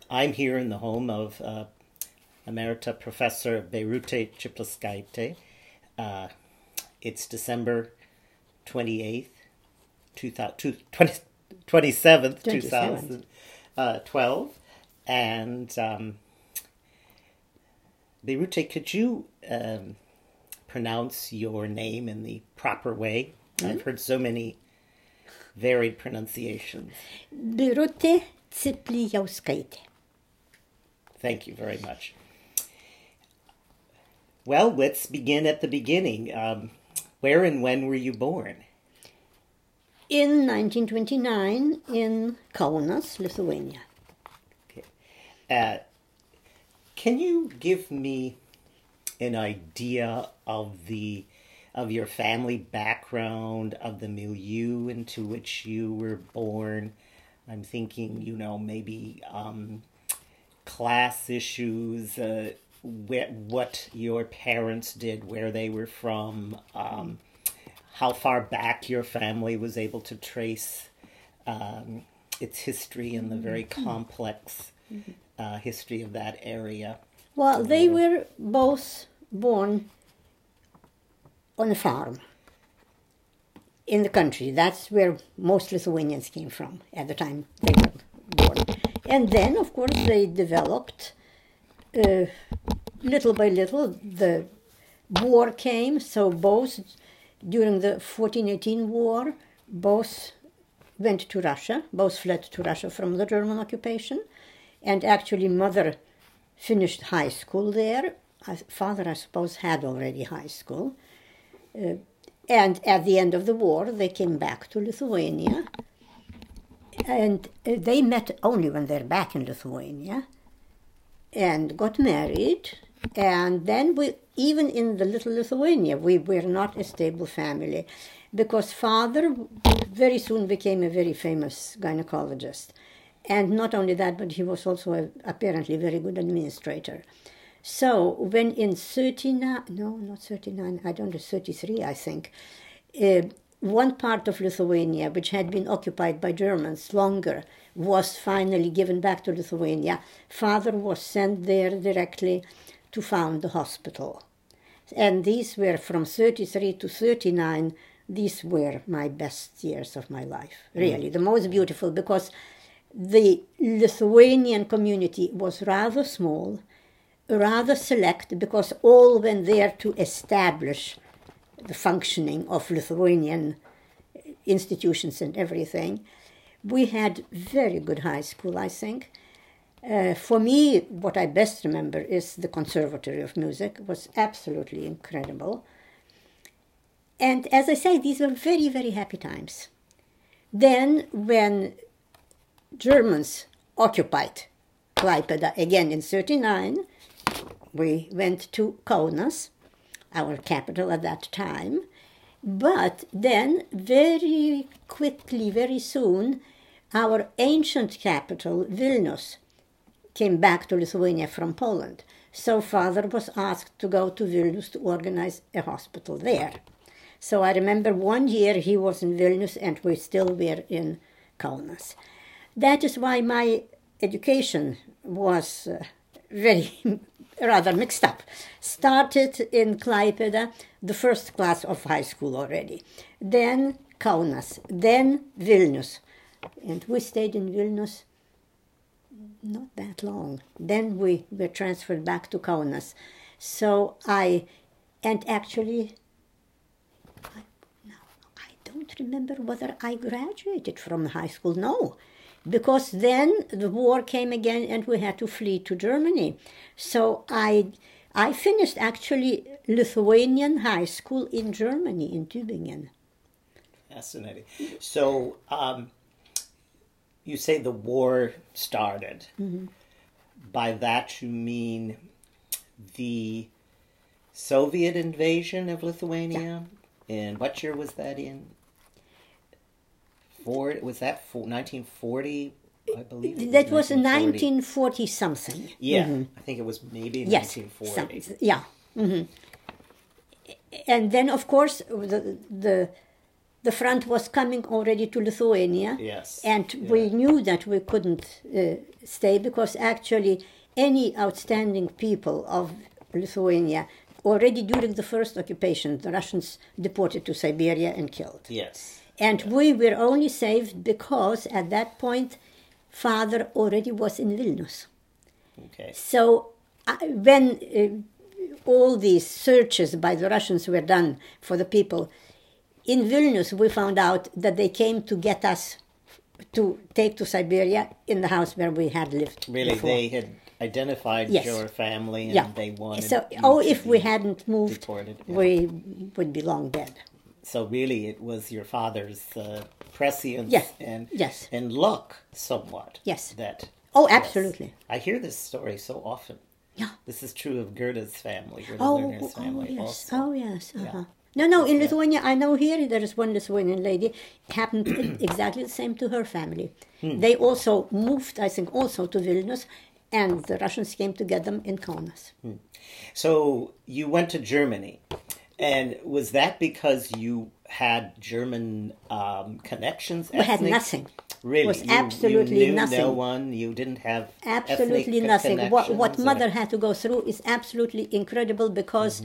I'm here in the home of Emerita Professor Birute Ciplaskaite. It's December 28th, 27th, 2012. And Birute, could you pronounce your name in the proper way? Mm-hmm. I've heard so many varied pronunciations. Birute Ciplaskaite. Thank you very much. Well, let's begin at the beginning. Where and when were you born? In 1929 in Kaunas, Lithuania. Okay. Can you give me an idea of your family background, of the milieu into which you were born? I'm thinking, maybe class issues, what your parents did, where they were from, how far back your family was able to trace its history and the very complex history of that area. Well, they were both born on a farm in the country. That's where most Lithuanians came from at the time they were born. And then, of course, they developed little by little. The war came, so both during the 1418 war, both went to Russia, both fled to Russia from the German occupation. And actually, mother finished high school there. Father, I suppose, had already high school. And at the end of the war, they came back to Lithuania. And they met only when they're back in Lithuania and got married. And then even in the little Lithuania, we were not a stable family because father very soon became a very famous gynecologist. And not only that, but he was also apparently a very good administrator. So when in 33, I think, one part of Lithuania, which had been occupied by Germans longer, was finally given back to Lithuania. Father was sent there directly to found the hospital. And these were from 33 to 39. These were my best years of my life, really, the most beautiful, because the Lithuanian community was rather small, rather select, because all went there to establish the functioning of Lithuanian institutions and everything. We had very good high school, I think. For me, what I best remember is the Conservatory of Music. It was absolutely incredible. And as I say, these were very, very happy times. Then when Germans occupied Klaipėda again in 1939, we went to Kaunas, our capital at that time. But then very quickly, very soon, our ancient capital, Vilnius, came back to Lithuania from Poland. So father was asked to go to Vilnius to organize a hospital there. So I remember one year he was in Vilnius and we still were in Kaunas. That is why my education was rather mixed up. Started in Klaipėda, the first class of high school already. Then Kaunas, then Vilnius. And we stayed in Vilnius not that long. Then we were transferred back to Kaunas. So I don't remember whether I graduated from high school. No, because then the war came again and we had to flee to Germany. So I finished actually Lithuanian high school in Germany, in Tübingen. Fascinating. So you say the war started. Mm-hmm. By that you mean the Soviet invasion of Lithuania? Yeah. And what year was that in? Was that 1940? I believe that was 1940 something. Yeah, mm-hmm. I think it was maybe 1940. Yeah. Mm-hmm. And then, of course, the front was coming already to Lithuania. Yes. And we knew that we couldn't stay because actually any outstanding people of Lithuania, already during the first occupation, the Russians deported to Siberia and killed. Yes. And we were only saved because at that point, father already was in Vilnius. Okay. So when all these searches by the Russians were done for the people, in Vilnius we found out that they came to get us to take to Siberia in the house where we had lived. Really, before. they had identified Yes. your family and Yeah. they wanted So, you to if we be hadn't moved, deported. Yeah. we would be long dead. So really, it was your father's prescience Yes. and Yes. and luck, somewhat. Yes. That. Oh, yes. absolutely. I hear this story so often. Yeah. This is true of Gerda's family, Gerda Oh, Lerner's family yes. also. Oh, yes. Uh-huh. No, in Lithuania, I know here there is one Lithuanian lady, happened exactly the same to her family. They also moved, I think, also to Vilnius, and the Russians came to get them in Kaunas. So you went to Germany, and was that because you had German connections? We had ethnic? nothing. Really, was you absolutely knew nothing. No one. You didn't have Absolutely ethnic nothing. What connections, mother or- had to go through is absolutely incredible because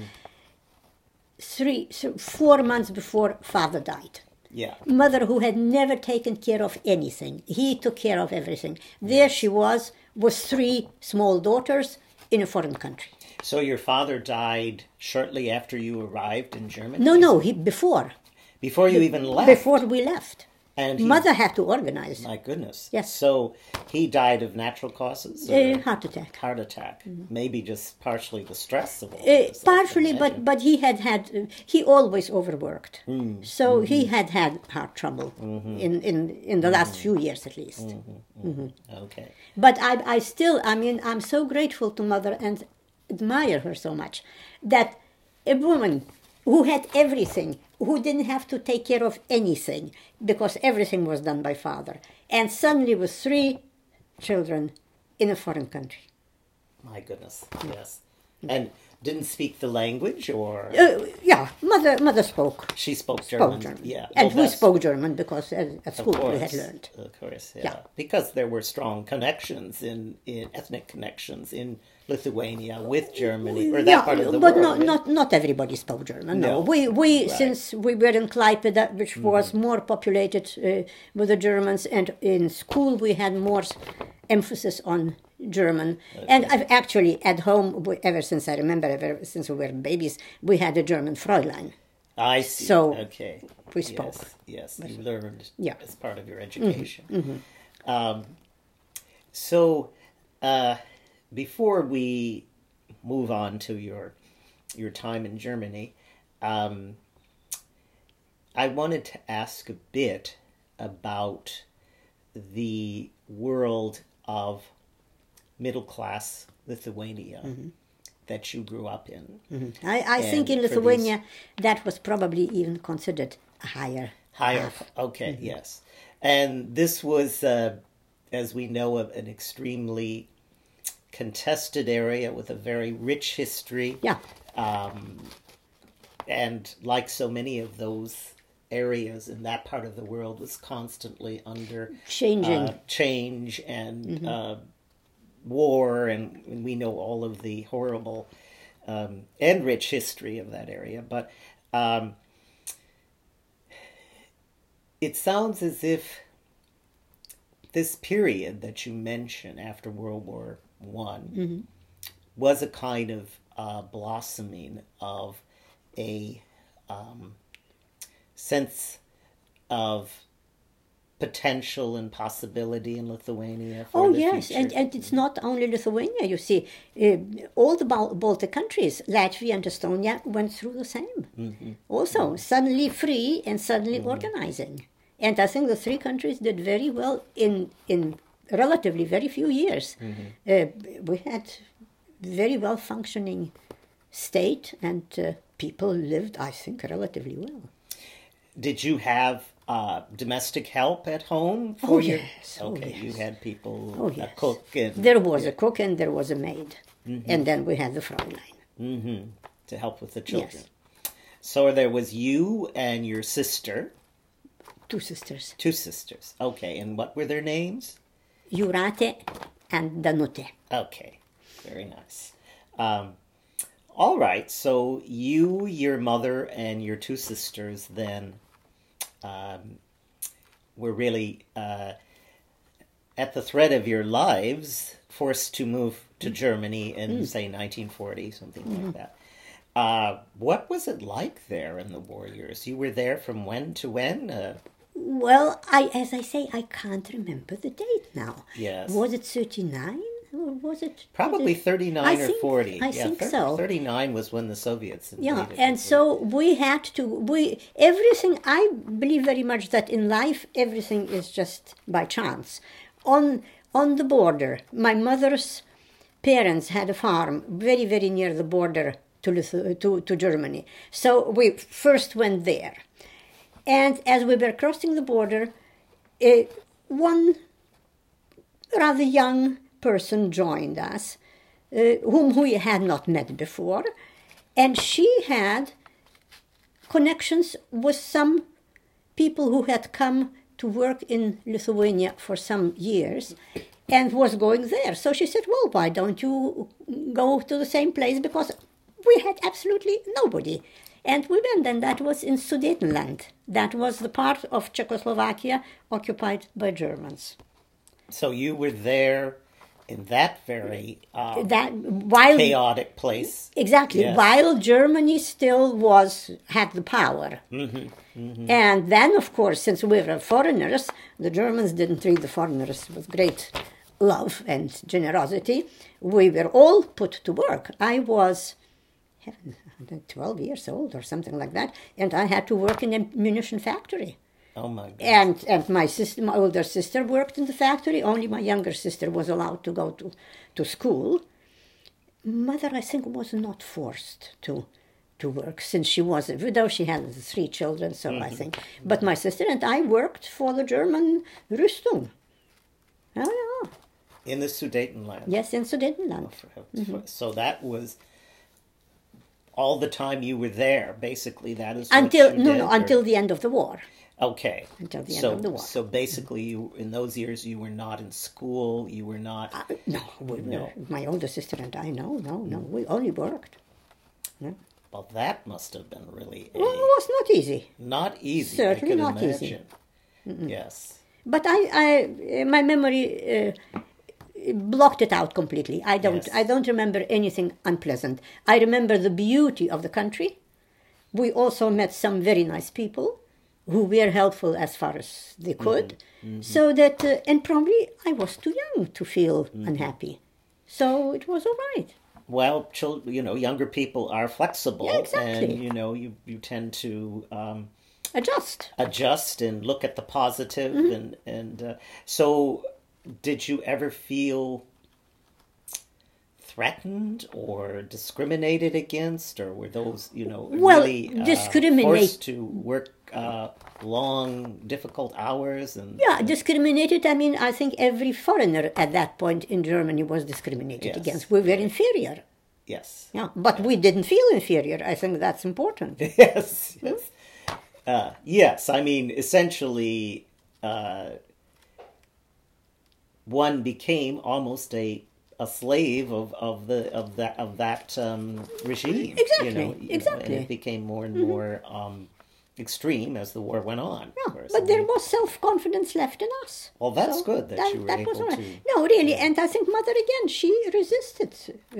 4 months before father died, Yeah. mother who had never taken care of anything, he took care of everything. There she was with 3 small daughters in a foreign country. So your father died shortly after you arrived in Germany? No, before Before you even left? before we left. And he- Mother had to organize. My goodness. Yes. So he died of natural causes? or Heart attack. Heart attack. Maybe just partially the stress of all this. I Partially, can imagine. but he had he always overworked, so he had heart trouble in the last few years at least. Okay. But I still, I'm so grateful to mother and admire her so much that a woman who had everything, who didn't have to take care of anything because everything was done by father, and suddenly with 3 children in a foreign country. My goodness. Yes. And didn't speak the language, or Yeah, mother spoke. she spoke German? Spoke German. Yeah. And Well, we that's- spoke German because at Of school course, we had learned. Of course, yeah. Yeah. Because there were strong connections in ethnic connections in Lithuania with Germany, or that part of the but world. not everybody spoke German. No, No. we since we were in Klaipeda, which was more populated with the Germans, and in school we had more emphasis on German. And I've actually at home, ever since I remember, ever since we were babies, we had a German Fräulein. I see. So, okay. we spoke. Yes, you learned Yeah. as part of your education. So, before we move on to your time in Germany, I wanted to ask a bit about the world of middle class Lithuania that you grew up in. I think in And for Lithuania that was probably even considered higher. Higher. Okay, yes. And this was, as we know, an extremely contested area with a very rich history. Yeah. And like so many of those areas in that part of the world, was constantly under Changing. change and war, and we know all of the horrible and rich history of that area. But it sounds as if this period that you mention after World War One was a kind of blossoming of a sense of potential and possibility in Lithuania for Oh the yes, future. and it's not only Lithuania. You see, all the Baltic countries, Latvia and Estonia, went through the same. Also, suddenly free and suddenly organizing. And I think the 3 countries did very well in relatively very few years. We had very well functioning state, and people lived, I think, relatively well. Did you have domestic help at home for you? yes. Oh, Okay, yes. you had people, Oh, a yes. cook, and There was a cook and there was a maid. And then we had the Fräulein. to help with the children. So there was you and your sister, 2 sisters. 2 sisters. Okay, and what were their names? Jūratė and Danute. Okay, very nice. All right, so you, your mother, and your two sisters then were really at the thread of your lives forced to move to Germany in, say, 1940, something like that. What was it like there in the war years? You were there from when to when? Well, as I say, I can't remember the date now. Yes. Was it 39? Or was it... Probably 39 or 40. I think so. 39 was when the Soviets invaded. Yeah, and so we had to, everything, I believe very much that in life, everything is just by chance. On the border, my mother's parents had a farm very, very near the border to Germany. So we first went there. And as we were crossing the border, one rather young person joined us, whom we had not met before, and she had connections with some people who had come to work in Lithuania for some years and was going there. So she said, well, why don't you go to the same place? Because we had absolutely nobody. And we went, and that was in Sudetenland. That was the part of Czechoslovakia occupied by Germans. So you were there in that very while chaotic place. Exactly, Yes. while Germany still had the power. And then, of course, since we were foreigners, the Germans didn't treat the foreigners with great love and generosity. We were all put to work. I was 12 years old or something like that, and I had to work in a munition factory. Oh my God. And my older sister worked in the factory. Only my younger sister was allowed to go to school. Mother, I think, was not forced to work since she was a widow. She had 3 children, so I think. But my sister and I worked for the German Rüstung. Oh, yeah. In the Sudetenland. Yes, in Sudetenland. So that was all the time you were there, basically. That is Until the end of the war. Okay. Until the end of the war. So basically, in those years, you were not in school. You were not. No. My older sister and I, no. We only worked. No. Well, that must have been really Well, it was not easy. not easy. Certainly I can not easy. imagine. Yes. But my memory blocked it out completely. I don't remember anything unpleasant. I remember the beauty of the country. We also met some very nice people who were helpful as far as they could. So that, and probably I was too young to feel unhappy. So it was all right. Well, younger people are flexible, Yeah, exactly. and you tend to Adjust and look at the positive, and so did you ever feel threatened or discriminated against, or were those really forced to work long, difficult hours? And discriminated. I mean, I think every foreigner at that point in Germany was discriminated against. We were inferior. Yes. Yeah, but we didn't feel inferior. I think that's important. Yes. Yes. I mean, essentially, one became almost a slave of that regime. Exactly. And it became more and more extreme as the war went on. Yeah, but there was self-confidence left in us. Well, that's good that you were able to. No, really, and I think Mother again, she resisted.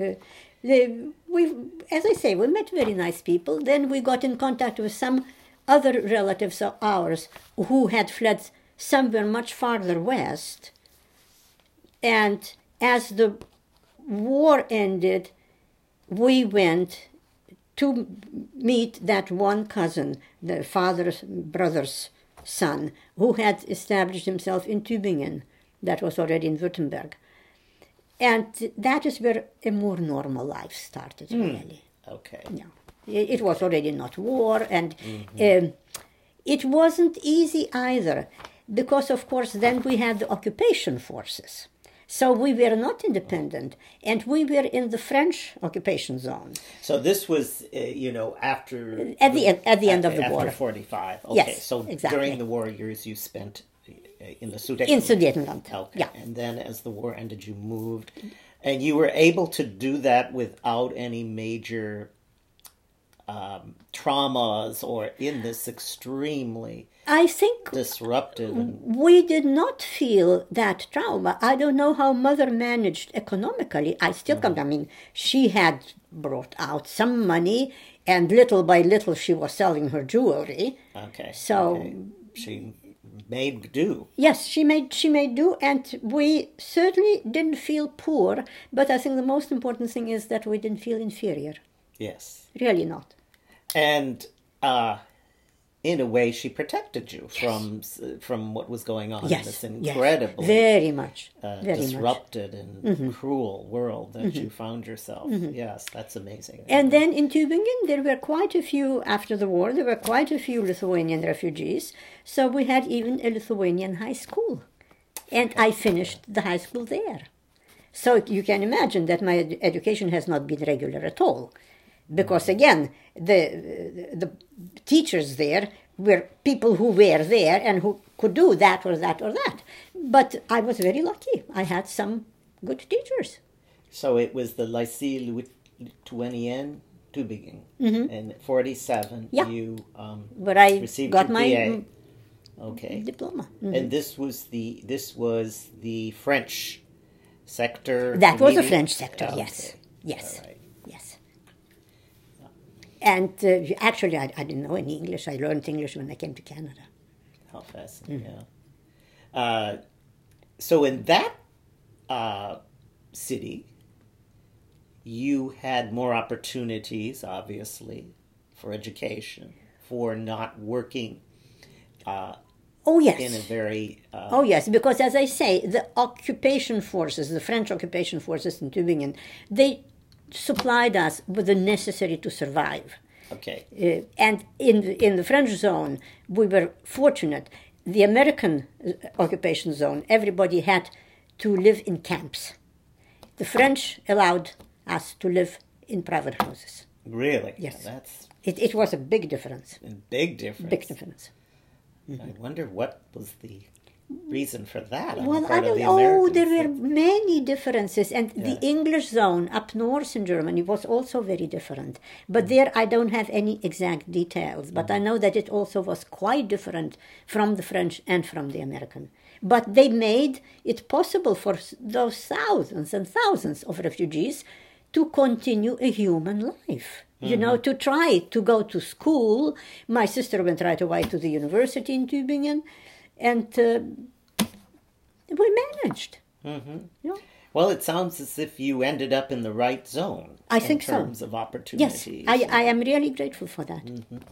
As I say, we met very nice people. Then we got in contact with some other relatives of ours who had fled somewhere much farther west. And as the war ended, we went to meet that one cousin, the father's brother's son, who had established himself in Tübingen. That was already in Württemberg. And that is where a more normal life started, really. Okay. Yeah. It was already not war, and it wasn't easy either, because, of course, then we had the occupation forces. So we were not independent, and we were in the French occupation zone. So this was, after... At the end of the war. After 45. Okay, Yes, so exactly. during the war years you spent in the Sudetenland. In Sudetenland, Okay. yeah. And then as the war ended, you moved. And you were able to do that without any major traumas or in this extremely I think disruptive and we did not feel that trauma. I don't know how mother managed economically. I still can't. I mean, she had brought out some money, and little by little she was selling her jewelry. okay. So okay. She made do. yes, she made do, and we certainly didn't feel poor. But I think the most important thing is that we didn't feel inferior. Yes. Really not. And in a way, she protected you from what was going on in Yes, this yes, incredibly very much, very much. disrupted and cruel world that you found yourself. Yes, that's amazing. And then in Tübingen, there were quite a few, after the war, there were quite a few Lithuanian refugees. So we had even a Lithuanian high school. And I finished the high school there. So you can imagine that my education has not been regular at all. Because again, the teachers there were people who were there and who could do that or that or that. But I was very lucky. I had some good teachers. So it was the Lycée Lituanien Tübingen. In 47, Yeah. you But I received got your my BA. Okay. diploma. And this was the French sector. That was the immediate- French sector, Okay. yes. Yes. All right. Yes. And actually, I didn't know any English. I learned English when I came to Canada. How fascinating, yeah. So in that city, you had more opportunities, obviously, for education, for not working Oh, yes. in a very... Oh, yes, because as I say, the occupation forces, the French occupation forces in Tübingen, they supplied us with the necessary to survive. okay. And in the French zone, we were fortunate. The American occupation zone, everybody had to live in camps. The French allowed us to live in private houses. Really? Yes. That's It was a big difference. a big difference. Big difference. I wonder what was the reason for that on Well, the I part of don't the know. Americans. There were many differences, and Yeah. the English zone up north in Germany was also very different. But there, I don't have any exact details. But I know that it also was quite different from the French and from the American. But they made it possible for those thousands and thousands of refugees to continue a human life. You know, to try to go to school. My sister went right away to the university in Tübingen, and we managed. You know? Well, it sounds as if you ended up in the right zone. I think so. In terms of Yes, opportunities. I am really grateful for that.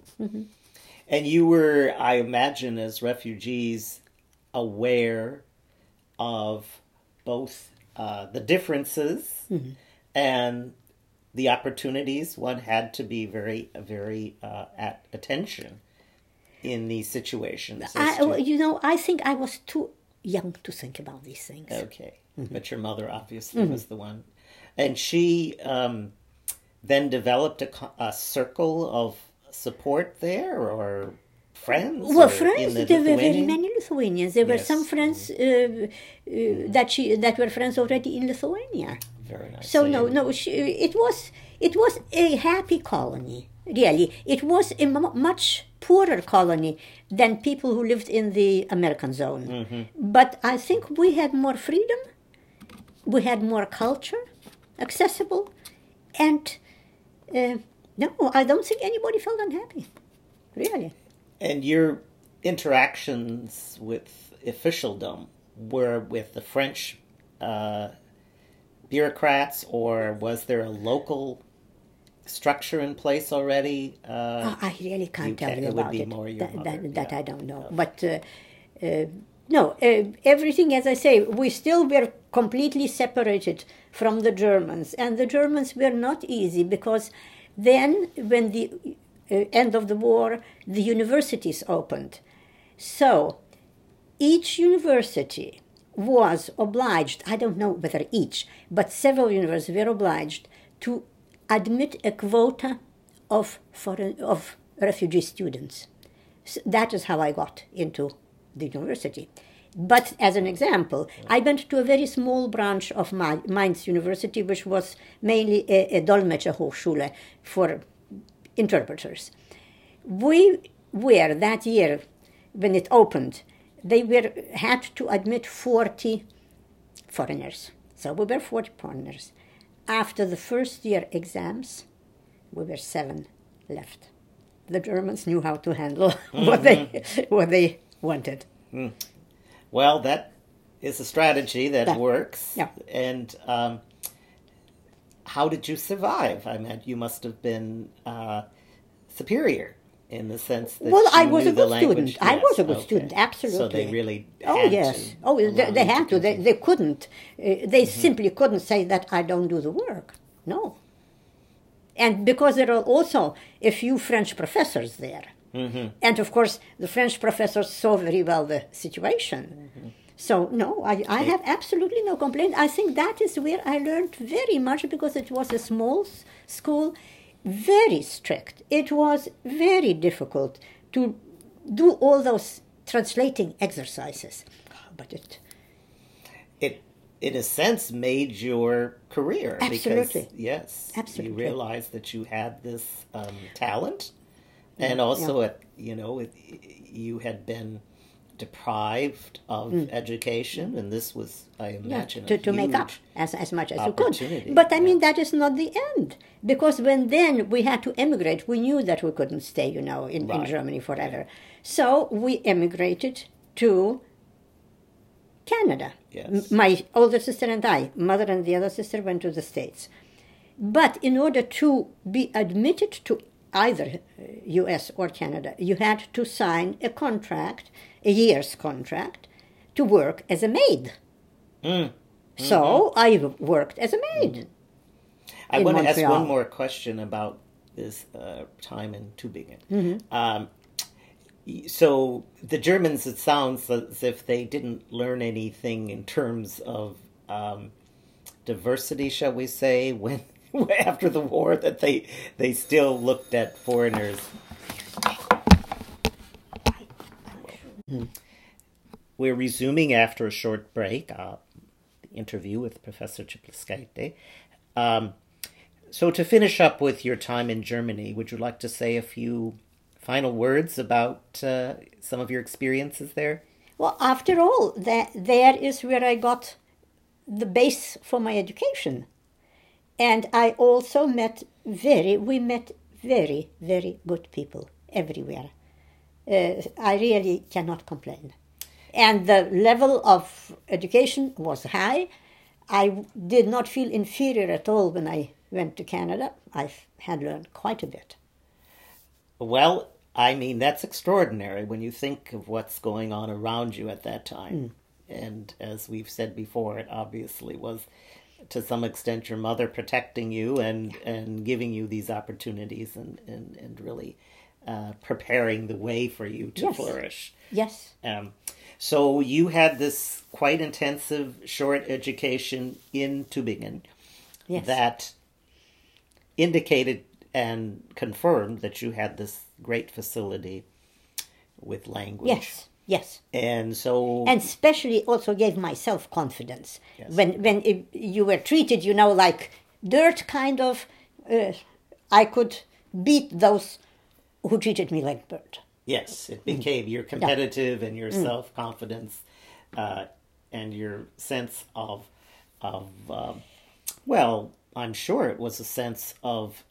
And you were, I imagine, as refugees, aware of both the differences and the opportunities. One had to be very, very at attention in these situations. I think I was too young to think about these things. Okay. But your mother obviously was the one. And she then developed a circle of support there, or friends? Well, or friends, in the there were very Lithuanian? many Lithuanians. There were Yes. some friends that were friends already in Lithuania. Very nice. So you- it was a happy colony. Really, it was a much poorer colony than people who lived in the American zone. But I think we had more freedom, we had more culture accessible, and no, I don't think anybody felt unhappy. Really. And your interactions with officialdom were with the French bureaucrats, or was there a local structure in place already? I really can't you tell can't- you it would about be it. more your mother, That yeah. I don't know. But no, everything, as I say, we still were completely separated from the Germans. And the Germans were not easy, because then, when the end of the war, the universities opened. So each university was obliged, I don't know whether each, but several universities were obliged to admit a quota of refugee students. So that is how I got into the university. But as an example, I went to a very small branch of Mainz University, which was mainly a Dolmetscherhochschule for interpreters. We were, that year, when it opened, had to admit 40 foreigners. So we were 40 foreigners. After the first year exams, we were 7 left. The Germans knew how to handle what they wanted. Well, that is a strategy that works. Yeah. And how did you survive? I mean, you must have been superior in the sense that I you was knew a the good language. student. I was a good student, absolutely. So they really Oh, had yes. to Oh, allow they you had to. continue. They couldn't. They simply couldn't say that I don't do the work. No. And because there are also a few French professors there. And of course, the French professors saw very well the situation. So, no, I have absolutely no complaint. I think that is where I learned very much because it was a small school, very strict. It was very difficult to do all those translating exercises. But it in a sense made your career. Absolutely. Because, yes, absolutely. You realized that you had this talent, and also you had been deprived of education, and this was, I imagine, to make up as much as you opportunity. could. But I mean, that is not the end, because when then we had to emigrate, we knew that we couldn't stay, in Germany forever. So we emigrated to Canada. Yes. My older sister and I, mother and the other sister, went to the States. But in order to be admitted to either U.S. or Canada, you had to sign a contract, a year's contract, to work as a maid. So I worked as a maid. I want to ask one more question about this time in Tübingen. So the Germans, it sounds as if they didn't learn anything in terms of diversity, shall we say, when after the war, that they still looked at foreigners. We're resuming after a short break, the interview with Professor Csipliszkaite. So to finish up with your time in Germany, would you like to say a few final words about some of your experiences there? Well, after all, there is where I got the base for my education. And I also we met very, very good people everywhere. I really cannot complain. And the level of education was high. I did not feel inferior at all when I went to Canada. I had learned quite a bit. Well, I mean, that's extraordinary when you think of what's going on around you at that time. And as we've said before, it obviously was, to some extent, your mother protecting you and giving you these opportunities and really preparing the way for you to flourish. Yes. So you had this quite intensive short education in Tübingen that indicated and confirmed that you had this great facility with language. Yes. And so... And especially also gave my self-confidence. Yes. When you were treated, like dirt kind of, I could beat those who treated me like dirt. Yes, it became your competitive and your self-confidence and your sense of well, I'm sure it was a sense of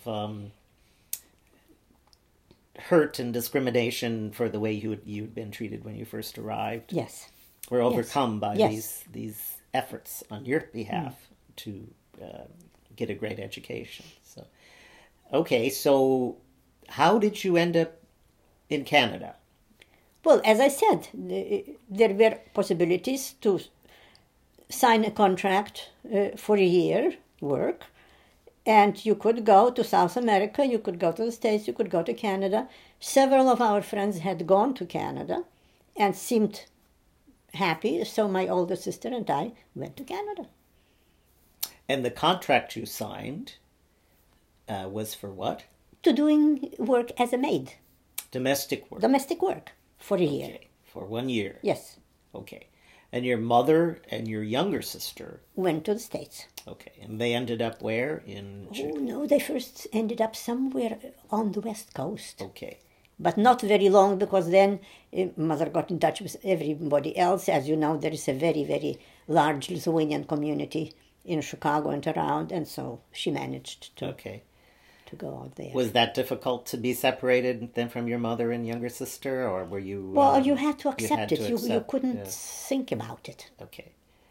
hurt and discrimination for the way you'd been treated when you first arrived. Yes. Were overcome by these efforts on your behalf to get a great education. So, okay, so how did you end up in Canada? Well, as I said, there were possibilities to sign a contract for a year work, and you could go to South America, you could go to the States, you could go to Canada. Several of our friends had gone to Canada and seemed happy, so my older sister and I went to Canada. And the contract you signed was for what? To doing work as a maid. Domestic work. Domestic work for a year. For 1 year. Yes. Okay. And your mother and your younger sister, Went to the States. okay, and they ended up where? Oh no, they first ended up somewhere on the West Coast. Okay. But not very long, because then mother got in touch with everybody else. As you know, there is a very, very large Lithuanian community in Chicago and around, and so she managed to Okay. go out there. Was that difficult to be separated then from your mother and younger sister, or were you? Well, you had to accept had it. to You accept, couldn't yeah. think about it. Okay.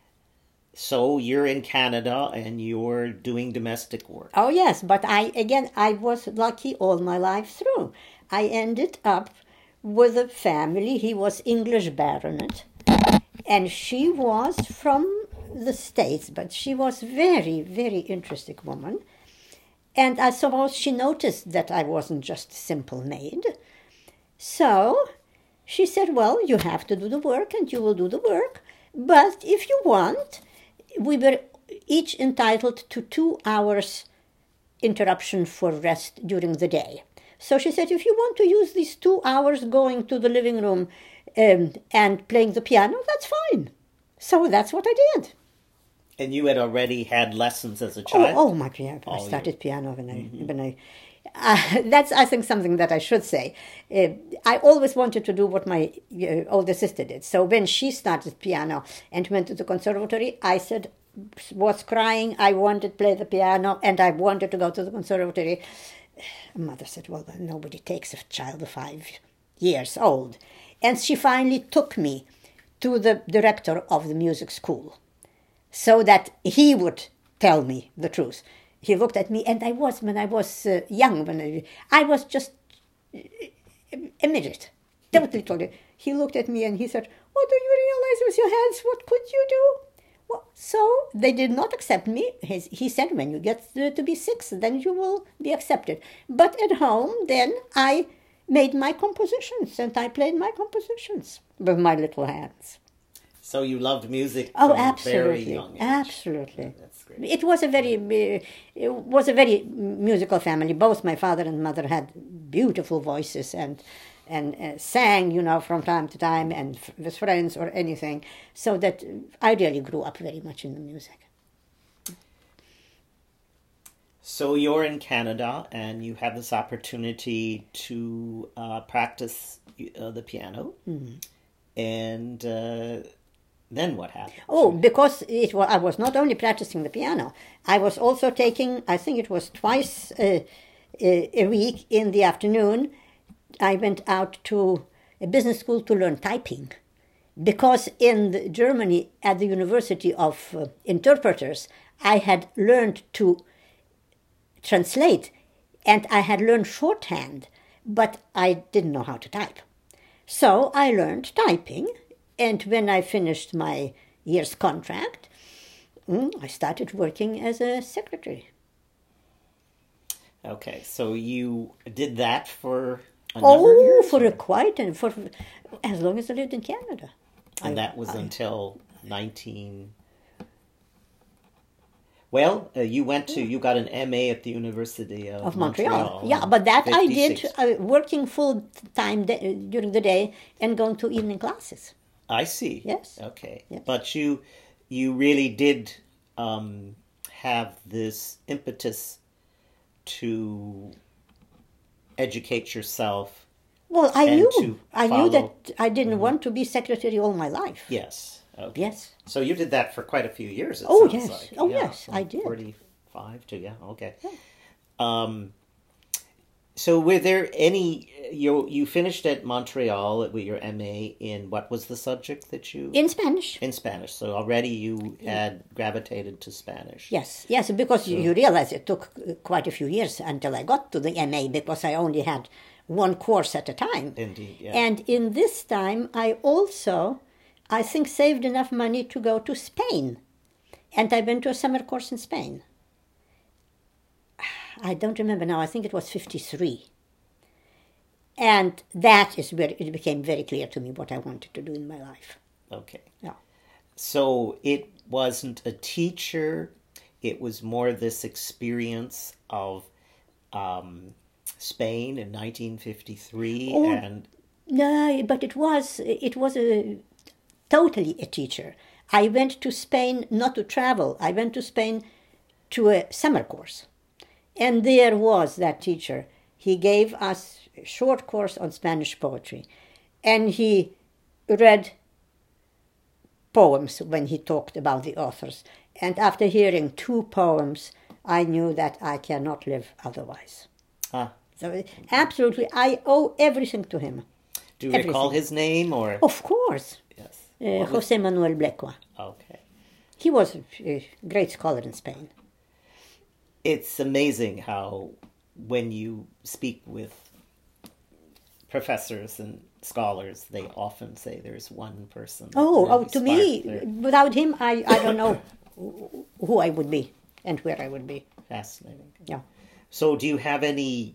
So you're in Canada and you're doing domestic work. Oh yes, but I was lucky all my life through. I ended up with a family. He was English baronet, and she was from the States, but she was very, very interesting woman. And I suppose she noticed that I wasn't just a simple maid. So she said, well, you have to do the work and you will do the work. But if you want, we were each entitled to 2 hours interruption for rest during the day. So she said, if you want to use these 2 hours going to the living room and playing the piano, that's fine. So that's what I did. And you had already had lessons as a child? Oh my piano! I started piano when I. That's, I think, something that I should say. I always wanted to do what my older sister did. So when she started piano and went to the conservatory, I was crying. I wanted to play the piano and I wanted to go to the conservatory. Mother said, well, nobody takes a child of 5 years old. And she finally took me to the director of the music school, so that he would tell me the truth. He looked at me, and when I was young, I was just a midget, totally. He looked at me and he said, "What do you realize with your hands? What could you do?" Well, so they did not accept me. He said, when you get to be 6, then you will be accepted. But at home, then I made my compositions, and I played my compositions with my little hands. So you loved music Oh, from absolutely, very young age. absolutely. That's great. It was a very musical family. Both my father and mother had beautiful voices and sang, from time to time, and with friends or anything. So that I really grew up very much in the music. So you're in Canada and you have this opportunity to practice the piano. Mm-hmm. And then what happened? Oh, because I was not only practicing the piano, I was also taking, I think it was twice a week in the afternoon, I went out to a business school to learn typing. Because in Germany, at the University of Interpreters, I had learned to translate, and I had learned shorthand, but I didn't know how to type. So I learned typing, and when I finished my year's contract, I started working as a secretary. Okay, so you did that for a number of years? For as long as I lived in Canada. And that was until 19... Well, you got an MA at the University of Montreal. Yeah, but that 56. I did working full time during the day and going to evening classes. I see. Yes. Okay. Yes. But you really did have this impetus to educate yourself. Well, I and knew to that I didn't want to be secretary all my life. Yes. Okay. Yes. So you did that for quite a few years. It Oh, sounds yes. like. Oh, Yeah, yes, from I did. 45 to okay. So were there any? You finished at Montreal with your MA in what was the subject that you In Spanish. in Spanish? So already you had gravitated to Spanish. Yes, because you realize it took quite a few years until I got to the MA, because I only had one course at a time. Indeed. Yeah. And in this time, I also, I think, saved enough money to go to Spain. And I went to a summer course in Spain. I don't remember now, I think it was 53. And that is where it became very clear to me what I wanted to do in my life. Okay. Yeah. So it wasn't a teacher, it was more this experience of Spain in 1953 Oh, and No, but it was a totally a teacher. I went to Spain not to travel. I went to Spain to a summer course. And there was that teacher. He gave us a short course on Spanish poetry. And he read poems when he talked about the authors. And after hearing 2 poems, I knew that I cannot live otherwise. Ah. So absolutely, I owe everything to him. Do you recall his name or? Of course. Yes. José Manuel Blecua. Okay. He was a great scholar in Spain. It's amazing how when you speak with professors and scholars, they often say there's one person. To me, without him, I don't know who I would be and where I would be. Fascinating. Yeah. So do you have any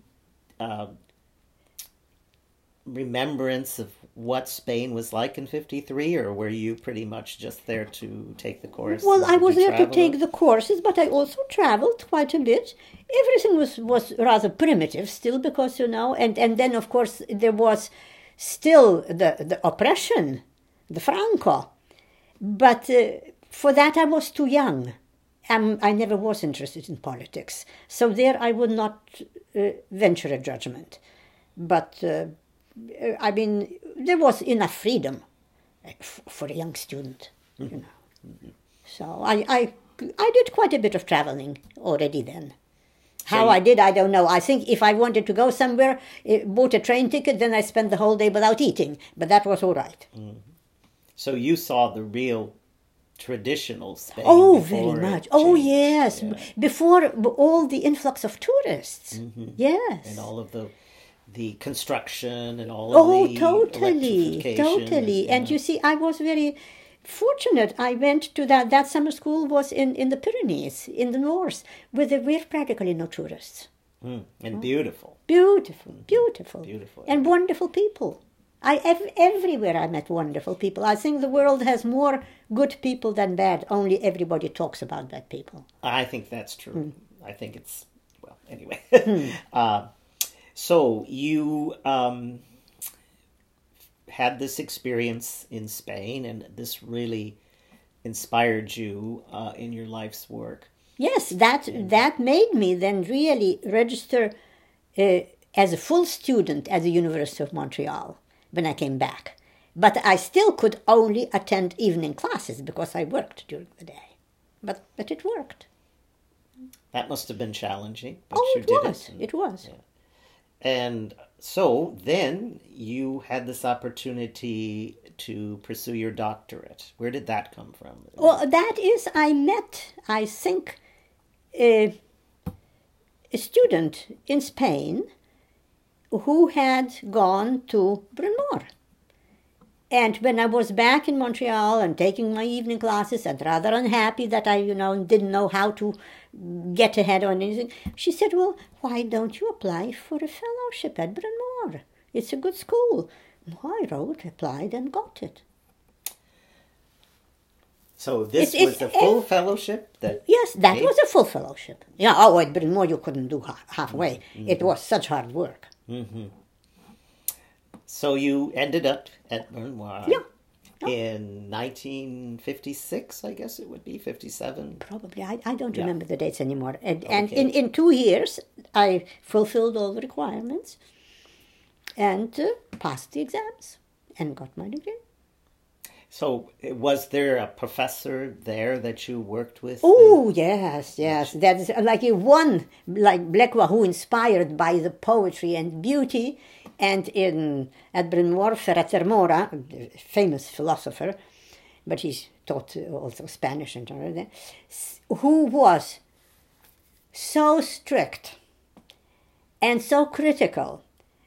remembrance of what Spain was like in 1953, or were you pretty much just there to take the course? Well, I was there to take the courses, but I also traveled quite a bit. Everything was rather primitive still because, and then, of course, there was still the oppression, the Franco. But for that, I was too young. I never was interested in politics. So there I would not venture a judgment. But I mean, there was enough freedom for a young student, So I did quite a bit of traveling already then. How I did, I don't know. I think if I wanted to go somewhere, bought a train ticket, then I spent the whole day without eating. But that was all right. Mm-hmm. So you saw the real traditional Spain. Oh, very much. Oh, yes. Yeah. Before all the influx of tourists. Mm-hmm. Yes. And all of the construction and all of the totally. And you see, I was very fortunate. I went to that summer school was in the Pyrenees, in the north, where there were practically no tourists. And beautiful. Beautiful. And wonderful people. Everywhere I met wonderful people. I think the world has more good people than bad. Only everybody talks about bad people. I think that's true. I think it's, well, anyway. So you had this experience in Spain, and this really inspired you in your life's work. Yes, that made me then really register as a full student at the University of Montreal when I came back. But I still could only attend evening classes because I worked during the day. But it worked. That must have been challenging. But It was. Yeah. And so then you had this opportunity to pursue your doctorate. Where did that come from? Well, that is, I met, I think, a student in Spain who had gone to Bryn Mawr. And when I was back in Montreal and taking my evening classes and rather unhappy that I, didn't know how to get ahead on anything, she said, well, why don't you apply for a fellowship at Bryn Mawr? It's a good school. I wrote, applied, and got it. So this was a full fellowship? Yes, that was a full fellowship. Yeah, at Bryn Mawr you couldn't do halfway. Mm-hmm. It was such hard work. Mm-hmm. So you ended up at Bryn Mawr in 1956, I guess it would be, 57? Probably. I don't remember the dates anymore. And in 2 years, I fulfilled all the requirements and passed the exams and got my degree. So was there a professor there that you worked with? Oh, yes. That's like one, like Blecua, who inspired by the poetry and beauty. And at Bryn Mawr, Ferrer Termora, a famous philosopher, but he taught also Spanish and all that, who was so strict and so critical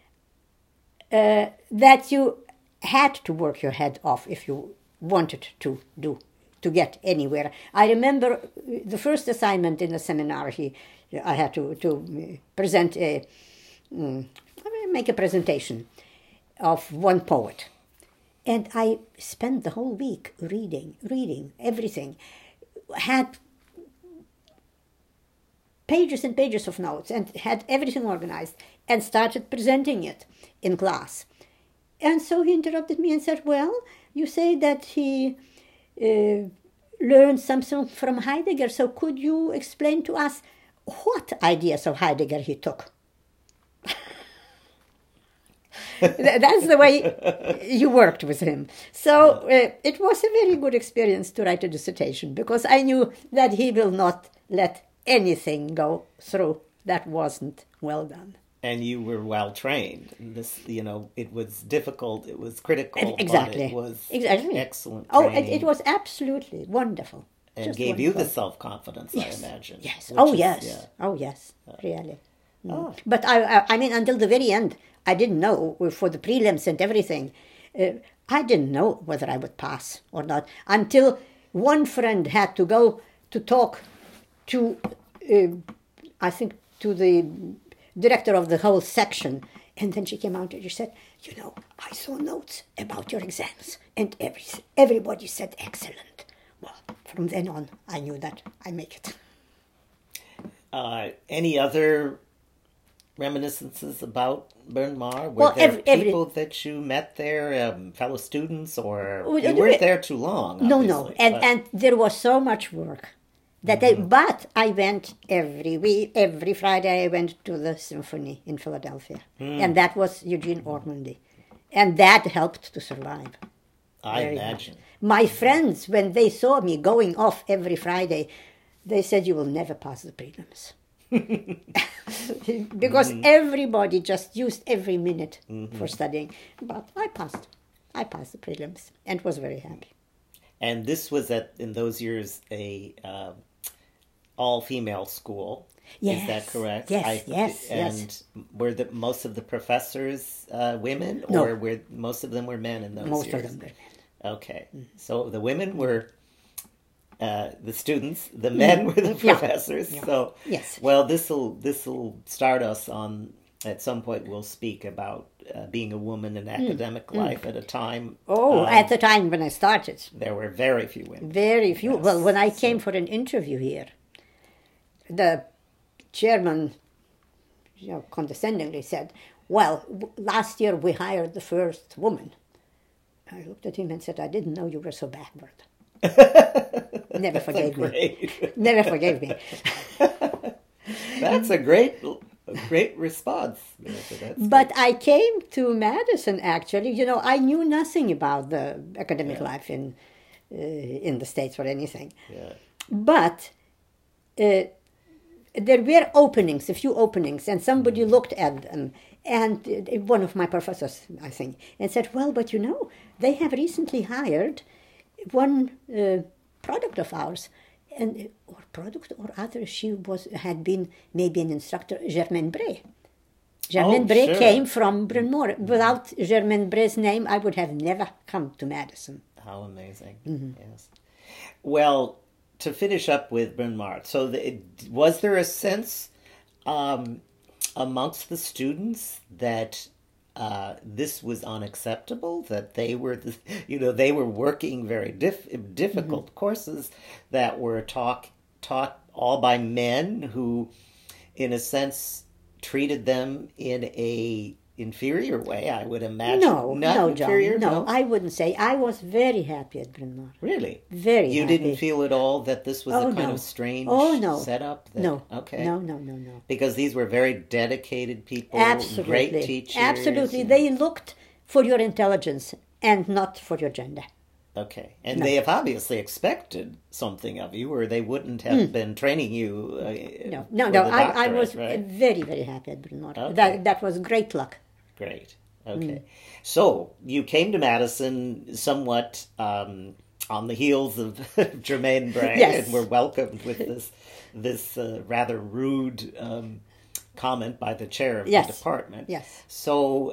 that you had to work your head off if you wanted to get anywhere. I remember the first assignment in the seminar, I had to present make a presentation of one poet. And I spent the whole week reading everything. Had pages and pages of notes and had everything organized and started presenting it in class. And so he interrupted me and said, well, you say that he learned something from Heidegger. So could you explain to us what ideas of Heidegger he took? That's the way you worked with him. So it was a very good experience to write a dissertation, because I knew that he will not let anything go through that wasn't well done. And you were well trained. This, it was difficult. It was critical. Exactly. But it was exactly. excellent. Oh, training. it was absolutely wonderful. And Just gave wonderful. you the self-confidence, Yes. I imagine. Yes. which Oh, is- yes. yeah. Oh, yes. Really. Oh. But I mean, until the very end, I didn't know for the prelims and everything. I didn't know whether I would pass or not until one friend had to go to talk to, I think, to the director of the whole section. And then she came out and she said, I saw notes about your exams. And everybody said excellent. Well, from then on, I knew that I make it. Any other reminiscences about Bryn Mawr? Were Well, there every- people that you met there, fellow students, or Oh, you weren't there too long? No, obviously, and there was so much work that but I went every Friday. I went to the symphony in Philadelphia, and that was Eugene Ormandy, and that helped to survive. I very imagine. My friends, when they saw me going off every Friday, they said, "You will never pass the prelims." Because everybody just used every minute for studying. But I passed. I passed the prelims and was very happy. And this was in those years a all-female school. Yes. Is that correct? Yes, yes, And yes. were most of the professors women, No. or were most of them were men in those Most years? of them were men. Okay, so the women were the students, the men were the Yeah. professors. Yeah. So Yes. well, this'll start us on. At some point, we'll speak about being a woman in academic life at a time. Oh, at the time when I started, there were very few women. very few. Yes. Well, when I came for an interview here, the chairman, condescendingly said, "Well, last year we hired the first woman." I looked at him and said, "I didn't know you were so backward." Never forgave me. Great. Never forgave me. That's a great response. That's But I came to Madison, actually. I knew nothing about the academic life in the States or anything. yeah. But there were openings, a few openings, and somebody looked at them. And one of my professors, I think, and said, "Well, but they have recently hired one product of ours, or product or other. She had been maybe an instructor, Germaine Bray. Germaine Bray sure. came from Bryn Mawr. Without Germaine Bray's name, I would have never come to Madison." How amazing. Yes. Well, to finish up with Bryn Mawr, so was there a sense amongst the students that this was unacceptable, that they were, they were working very difficult courses that were taught all by men who, in a sense, treated them in a inferior way, I would imagine. No, Not no, inferior, John. No, I wouldn't say. I was very happy at Bryn Mawr. Really? Very You happy. didn't feel at all that this was a kind no. of strange Oh, no. setup? No. Okay. No. Because these were very dedicated people, Absolutely. great teachers. Absolutely. and- They looked for your intelligence and not for your gender. Okay. And they have obviously expected something of you, or they wouldn't have been training you. No. for the I doctorate, was right? very, very happy at Bryn Mawr. Okay. That was great luck. Great. Okay. So you came to Madison somewhat on the heels of Germaine Bray, Yes. and were welcomed with this rather rude comment by the chair of Yes. the department. Yes. So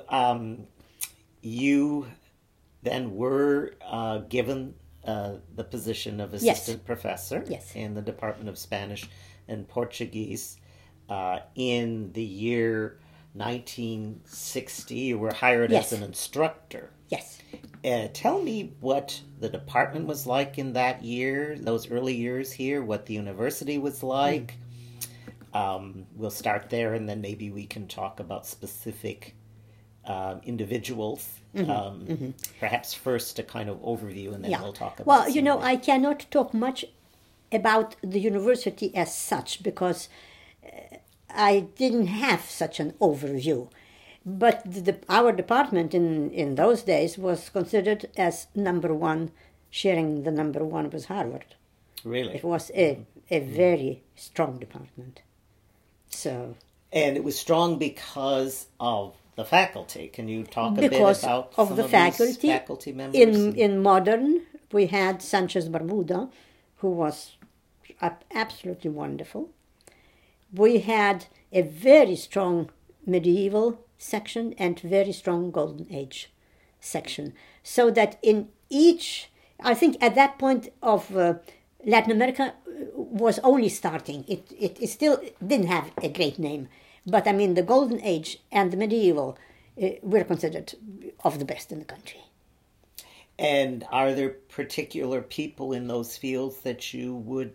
you then were given the position of assistant professor Yes. in the Department of Spanish and Portuguese in the year 1960. You were hired Yes. as an instructor. Yes. Tell me what the department was like in that year, those early years here, what the university was like. We'll start there, and then maybe we can talk about specific individuals. Perhaps first a kind of overview, and then we'll talk about. Well, you know, I cannot talk much about the university as such because I didn't have such an overview. But our department in those days was considered as number one, sharing the number one with Harvard. Really? It was a very strong department. So. And it was strong because of the faculty. Can you talk a bit Because about of some the of faculty. these faculty members? In modern, we had Sanchez Barbuda, who was absolutely wonderful. We had a very strong medieval section and very strong Golden Age section. So that in each, I think at that point of Latin America was only starting. It still didn't have a great name. But I mean, the Golden Age and the medieval were considered of the best in the country. And are there particular people in those fields that you would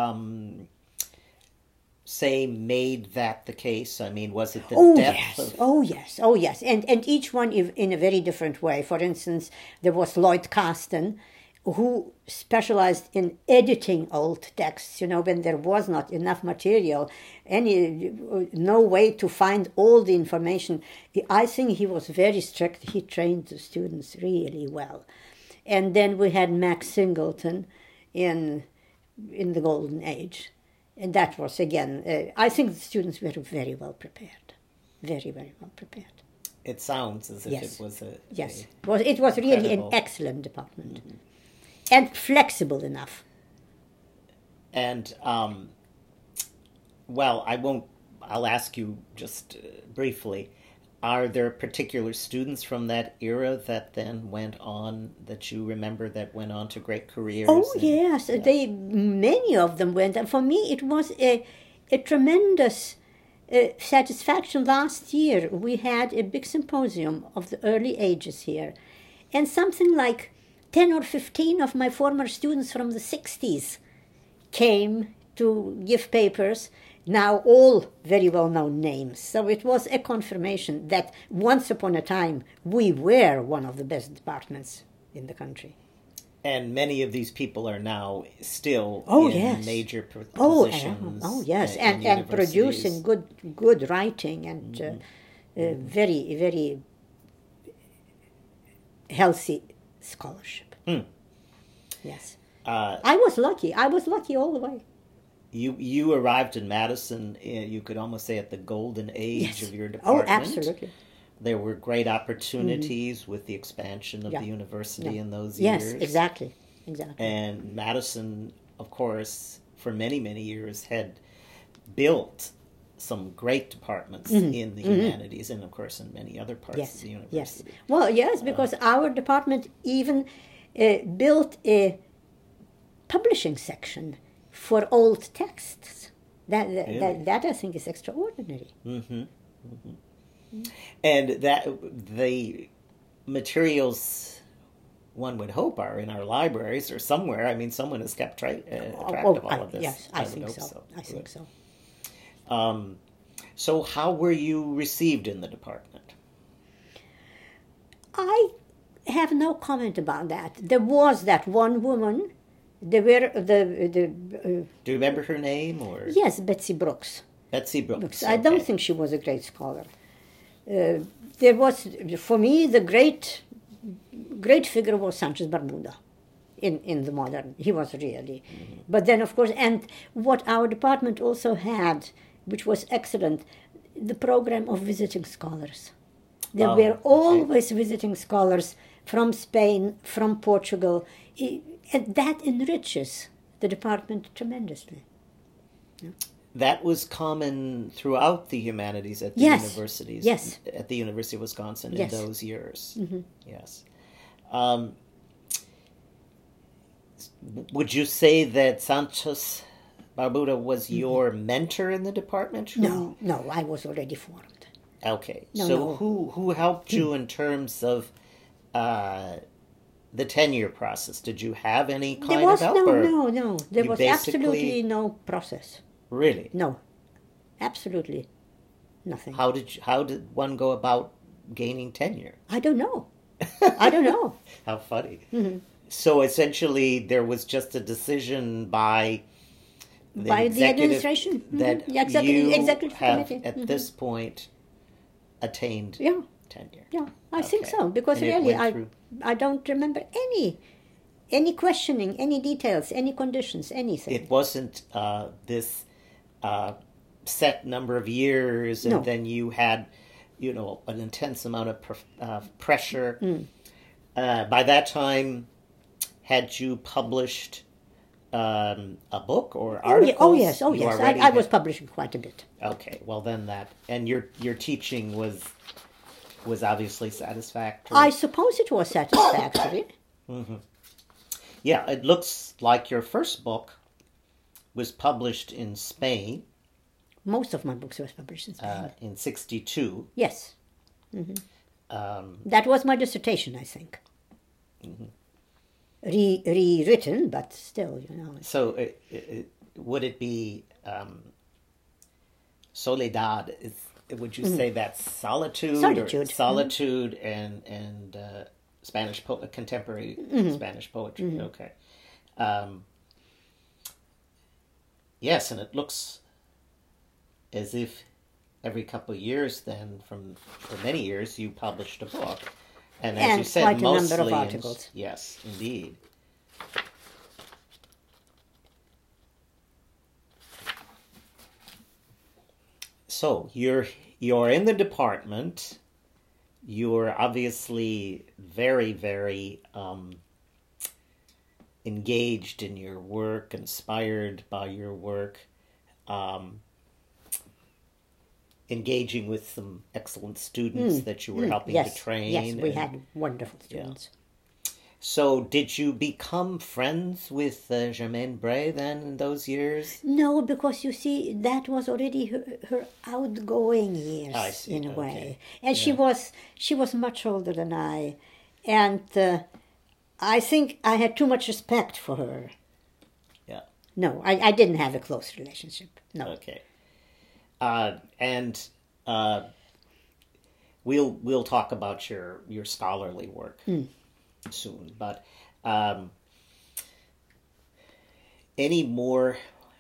say made that the case? I mean, was it the depth of... Oh, yes. And each one in a very different way. For instance, there was Lloyd Caston, who specialized in editing old texts, you know, when there was not enough material, no way to find all the information. I think he was very strict. He trained the students really well. And then we had Max Singleton in the Golden Age. And that was, again, I think the students were very well prepared. Very, very well prepared. It sounds as if it was a... Yes, it was really an excellent department. Mm-hmm. And flexible enough. And, well, I'll ask you just briefly, are there particular students from that era that then went on, that you remember, that went on to great careers? Oh, yes. Yeah. Many of them went. And for me, it was a tremendous satisfaction. Last year, we had a big symposium of the early ages here. And something like 10 or 15 of my former students from the 60s came to give papers, now all very well-known names. So it was a confirmation that once upon a time we were one of the best departments in the country. And many of these people are now still in major positions. Oh, yes, and producing good writing and very, very healthy scholarship. Yes. I was lucky all the way. You arrived in Madison, you could almost say at the golden age of your department. Oh, absolutely. There were great opportunities with the expansion of the university in those years. Yes, exactly. And Madison, of course, for many, many years had built some great departments in the humanities and, of course, in many other parts of the university. Yes. Well, yes, because our department even built a publishing section for old texts. That I think is extraordinary. Mm-hmm. Mm-hmm. And that the materials, one would hope, are in our libraries or somewhere. I mean, someone has kept track of all of this. Yes, I think so. I think so. So how were you received in the department? I have no comment about that. There was that one woman. There were Do you remember her name? Or yes, Betsy Brooks. Betsy Brooks. I don't think she was a great scholar. There was, for me, the great figure was Sanchez Barbuda in the modern. He was really. Mm-hmm. But then, of course, and what our department also had, which was excellent, the program of visiting scholars. There were always visiting scholars from Spain, from Portugal, and that enriches the department tremendously. Yeah. That was common throughout the humanities at the universities. Yes. At the University of Wisconsin in those years. Mm-hmm. Yes. Would you say that Sanchez Barbuda was your mentor in the department? No, I was already formed. Okay. Who helped you in terms of the tenure process? Did you have any kind of help? No. There was absolutely no process. Really? No, absolutely nothing. How did one go about gaining tenure? I don't know. I don't know. How funny. So essentially, there was just a decision by the administration that the executive have committee at this point attained Yeah, tenure. yeah, I think Okay. so, because And it really went through- I don't remember any questioning, any details, any conditions, anything. It wasn't this set number of years, and No. then you had, an intense amount of pressure. By that time, had you published a book or articles? Oh yes. You already I was had- publishing quite a bit. Okay, well then and your teaching was obviously satisfactory. I suppose it was satisfactory. Yeah, it looks like your first book was published in Spain Most of my books were published in Spain. in '62. Yes. That was my dissertation, I think. Rewritten, but still, So would it be Soledad? Would you say that's solitude? Solitude. Or solitude and Spanish contemporary Spanish poetry. Okay. Yes, and it looks as if every couple of years, then for many years, you published a book, and as And you said, quite a number of mostly articles. yes, indeed. So you're in the department. You're obviously very, very engaged in your work, inspired by your work, engaging with some excellent students that you were helping yes, to train. yes, we and- had wonderful students. So, did you become friends with Germaine Bray then in those years? No, because you see, that was already her outgoing years I see, in a okay. way, and she was much older than I, and I think I had too much respect for her. Yeah. No, I didn't have a close relationship. No. Okay. And we'll talk about your scholarly work soon, but any more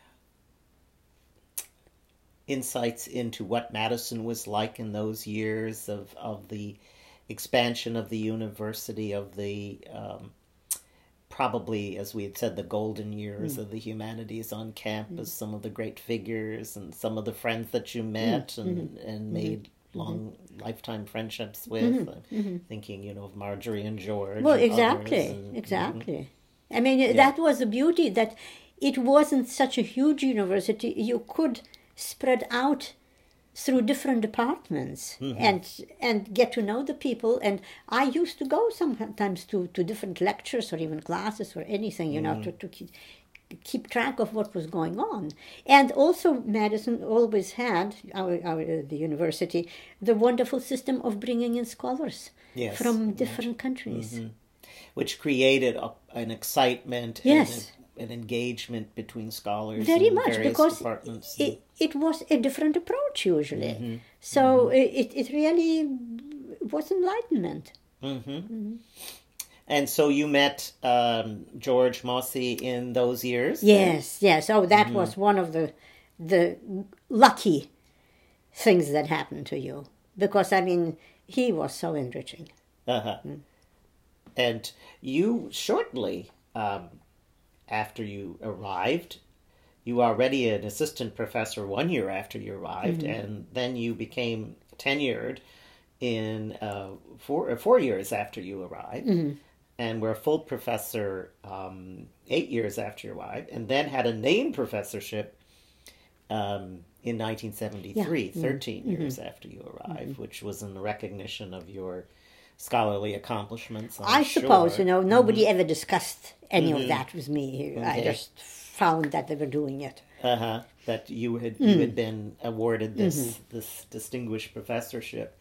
insights into what Madison was like in those years of the expansion of the university, of the probably, as we had said, the golden years of the humanities on campus, some of the great figures and some of the friends that you met and made long lifetime friendships with, thinking, of Marjorie and George. Well, and exactly, others and- exactly. I mean, that was the beauty, that it wasn't such a huge university. You could spread out through different departments and get to know the people. And I used to go sometimes to different lectures or even classes or anything, to keep track of what was going on. And also Madison always had, the university, the wonderful system of bringing in scholars Yes. from different countries. which created an excitement Yes. and an engagement between scholars Very in much, various because departments. it was a different approach usually. So it really was enlightenment. And so you met George Mossy in those years? Yes, yes. Oh, that was one of the lucky things that happened to you, because I mean he was so enriching. Uh-huh. And you shortly after you arrived, you were already an assistant professor 1 year after you arrived, and then you became tenured in 4 years after you arrived, and were a full professor 8 years after you arrived, and then had a named professorship in 1973, 13 years after you arrived, which was in recognition of your scholarly accomplishments. I suppose, nobody ever discussed any of that with me. I Okay. just found that they were doing it. That you had been awarded this distinguished professorship.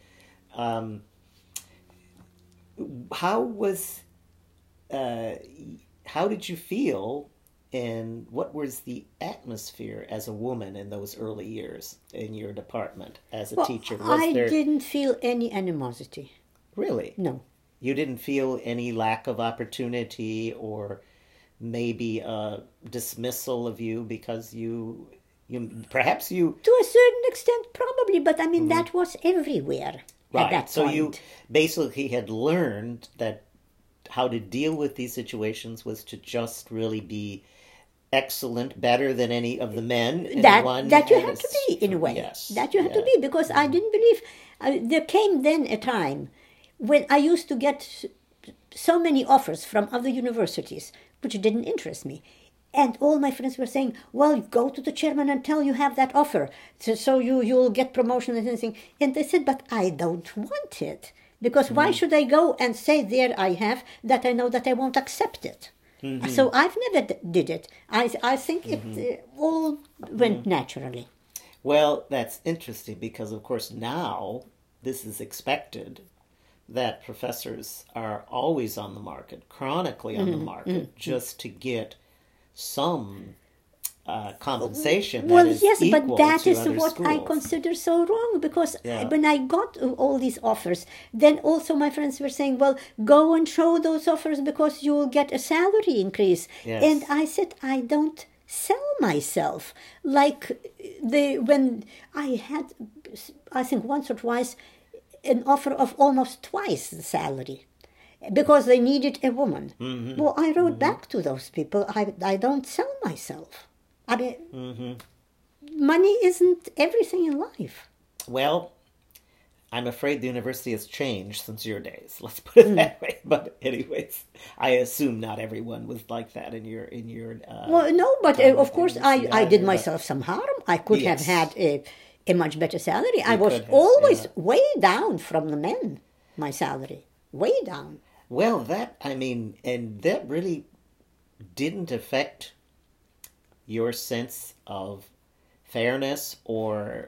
How did you feel And what was the atmosphere as a woman in those early years in your department as a Well, teacher? I didn't feel any animosity. Really? No. You didn't feel any lack of opportunity or maybe a dismissal of you because you perhaps you To a certain extent, probably, but I mean, that was everywhere at that so point. you basically had learned that how to deal with these situations was to just really be excellent, better than any of the men. And that you had to be, in a way. Yes, That you had to be, because I didn't believe. There came then a time when I used to get so many offers from other universities, which didn't interest me. And all my friends were saying, well, go to the chairman and tell you have that offer, so you'll get promotion and anything. And they said, but I don't want it. Because why should I go and say there I have that I know that I won't accept it? So I've never did it. I think it all went naturally. Well, that's interesting because, of course, now this is expected that professors are always on the market, chronically on the market, just to get some compensation. Well, that is yes, but equal that to is other what I schools. consider so wrong, because Yeah. when I got all these offers, then also my friends were saying, well, go and show those offers because you will get a salary increase. Yes. And I said, I don't sell myself. Like when I had, I think once or twice, an offer of almost twice the salary, because they needed a woman. Well, I wrote back to those people, I don't sell myself. I mean, money isn't everything in life. Well, I'm afraid the university has changed since your days. Let's put it that way. But anyways, I assume not everyone was like that in your Well, no, but of course I did but- myself some harm. I could have Yes. had a much better salary. I was could have, always yeah. way down from the men, my salary. Way down. Well, and that really didn't affect your sense of fairness or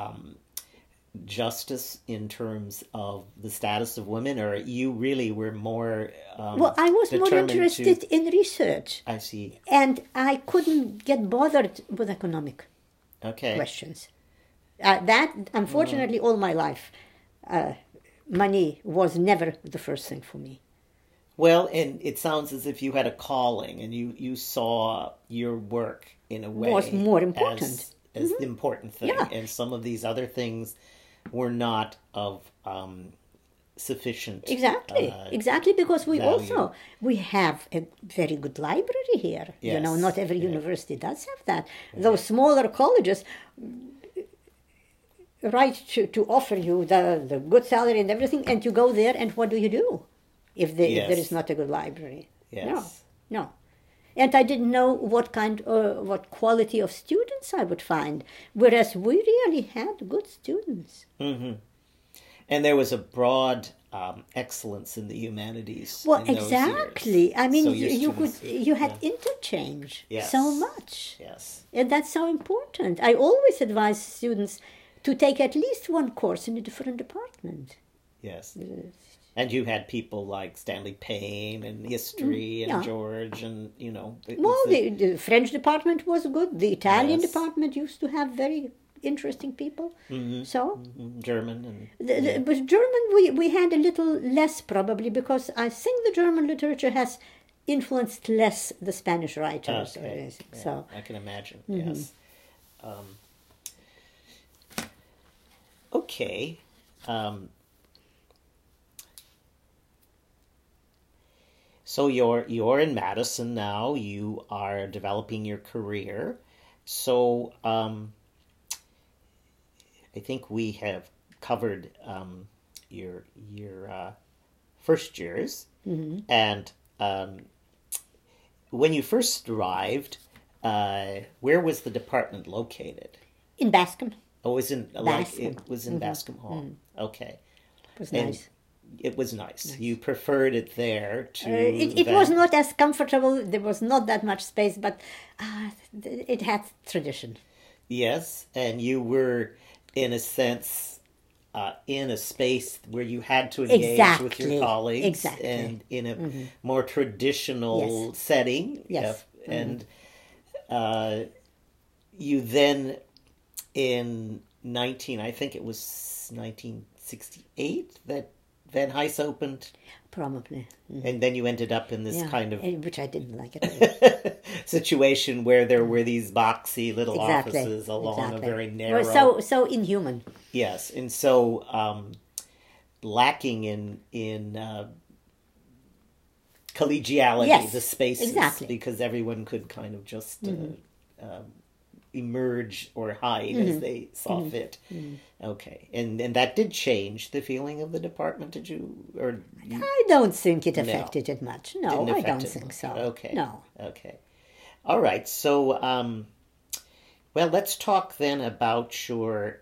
justice in terms of the status of women, or you really were more Well, I was more determined interested to, in research. I see. And I couldn't get bothered with economic Okay. questions. That, unfortunately, all my life, money was never the first thing for me. Well, and it sounds as if you had a calling and you saw your work in a way Was more important. as the important thing. Yeah. And some of these other things were not of sufficient Exactly, because we value. also we have a very good library here. You know, Yes. not every university does have that. Those smaller colleges right to offer you the good salary and everything, and you go there, and what do you do if there Yes. is not a good library? Yes. No. And I didn't know what what quality of students I would find, whereas we really had good students. And there was a broad excellence in the humanities. Well, in those exactly. years. I mean, So your students- you had interchange Yes. so much, Yes. and that's so important. I always advise students to take at least one course in a different department. Yes. And you had people like Stanley Payne and history and yeah. George and, it Well, was the French department was good. The Italian Yes. department used to have very interesting people. So, German and but German, we had a little less probably, because I think the German literature has influenced less the Spanish writers. or Okay. anything. Yeah, So, I can imagine. Yes. Okay. So you're in Madison now. You are developing your career. So I think we have covered your first years, and when you first arrived, where was the department located? in Bascom, Oh, it was in Bascom. it was in Bascom Hall. Okay, it was and nice. it was nice. You preferred it there to. It was not as comfortable. There was not that much space, but it had tradition. Yes, and you were, in a sense, in a space where you had to engage with your Exactly, colleagues, exactly. and in a more traditional Yes. setting. Yes. And you then in I think it was 1968 that Van Hise opened. Probably. And then you ended up in this kind of which I didn't like it. situation where there were these boxy little Exactly. offices along a very Well, narrow. so inhuman. Yes, and so lacking in collegiality, Yes, the spaces, exactly. because everyone could kind of just emerge or hide as they saw fit. Okay, and that did change the feeling of the department. Did you I don't think it affected it much. No, didn't I affect don't it think much? so. Okay, No. okay, all right. So, well, let's talk then about your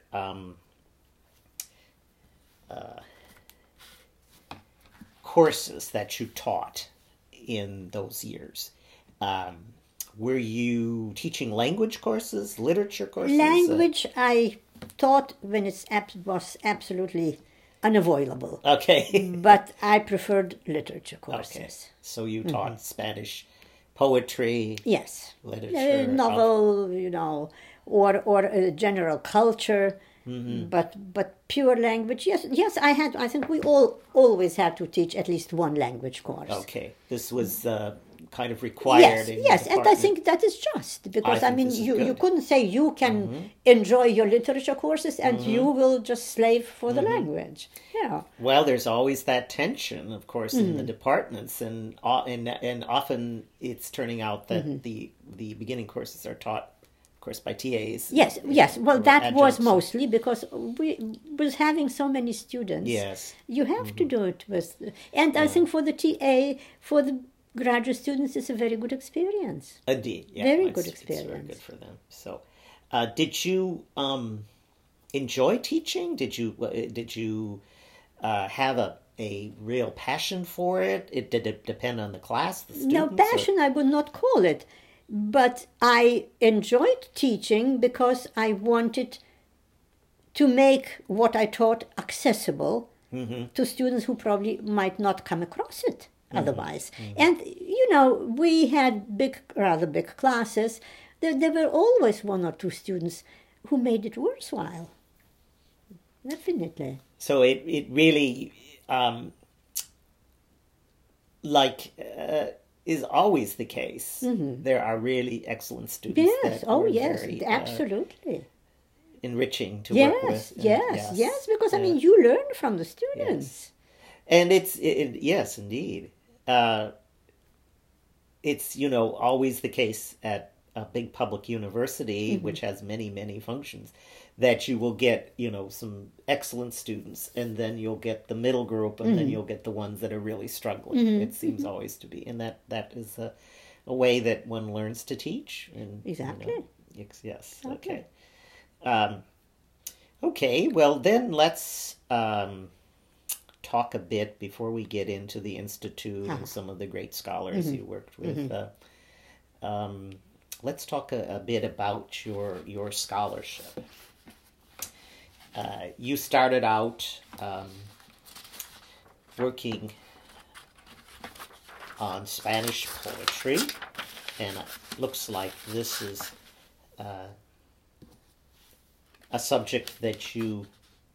courses that you taught in those years. Were you teaching language courses, literature courses? Language I taught when it was absolutely unavoidable. Okay. But I preferred literature courses. Okay. So you taught Spanish poetry, Yes. literature, Novel, or general culture, but pure language. Yes. I think we always had to teach at least one language course. Okay, this was kind of required. Yes, and I think that is just because I think this is you good. couldn't say you can enjoy your literature courses and you will just slave for the language. Yeah. Well, there's always that tension, of course, in the departments, and often it's turning out that the beginning courses are taught, of course, by TAs. Yes. Well, or that was adjuncts. mostly because we was having so many students. Yes. You have to do it with, and I think for the TA, for the graduate students, it's a very good experience. Indeed, yeah, Very it's- good It's very experience. good for them. So, did you enjoy teaching? Did you have a real passion for it? Did it depend on the class, the students? No, passion I would not call it, but I enjoyed teaching because I wanted to make what I taught accessible to students who probably might not come across it otherwise. And, we had rather big classes. There were always one or two students who made it worthwhile. Definitely. So it really is always the case. There are really excellent students. Yes, that oh were yes, very, absolutely. enriching to work with. And Yes, because you learn from the students. And yes, indeed. It's always the case at a big public university, which has many, many functions, that you will get some excellent students, and then you'll get the middle group, and then you'll get the ones that are really struggling. It seems always to be, and that is a way that one learns to teach. And Exactly. yes. Okay. Okay. Well, then let's talk a bit before we get into the institute and some of the great scholars you worked with. Let's talk a bit about your scholarship. You started out working on Spanish poetry, and it looks like this is a subject that you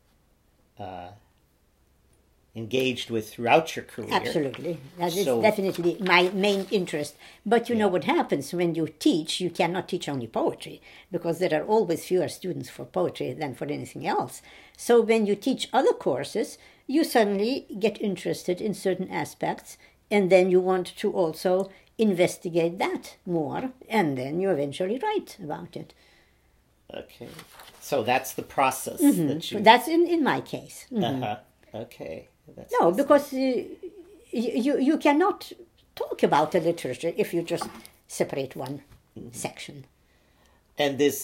engaged with throughout your career. Absolutely. That is So- definitely my main interest. But you know what happens when you teach, you cannot teach only poetry because there are always fewer students for poetry than for anything else. So when you teach other courses, you suddenly get interested in certain aspects and then you want to also investigate that more and then you eventually write about it. Okay. So that's the process that you... That's in my case. Okay. That's No, because you cannot talk about the literature if you just separate one section. And this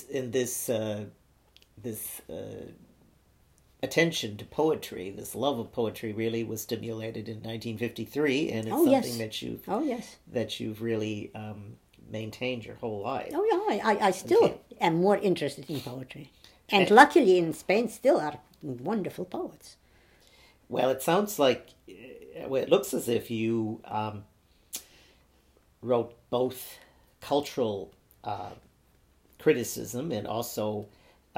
attention to poetry, this love of poetry, really was stimulated in 1953, and it's Oh, yes. something that you've Oh, yes. really maintained your whole life. Oh, yeah. I still am more interested in poetry. And luckily in Spain still are wonderful poets. Well, it sounds like it looks as if you wrote both cultural criticism and also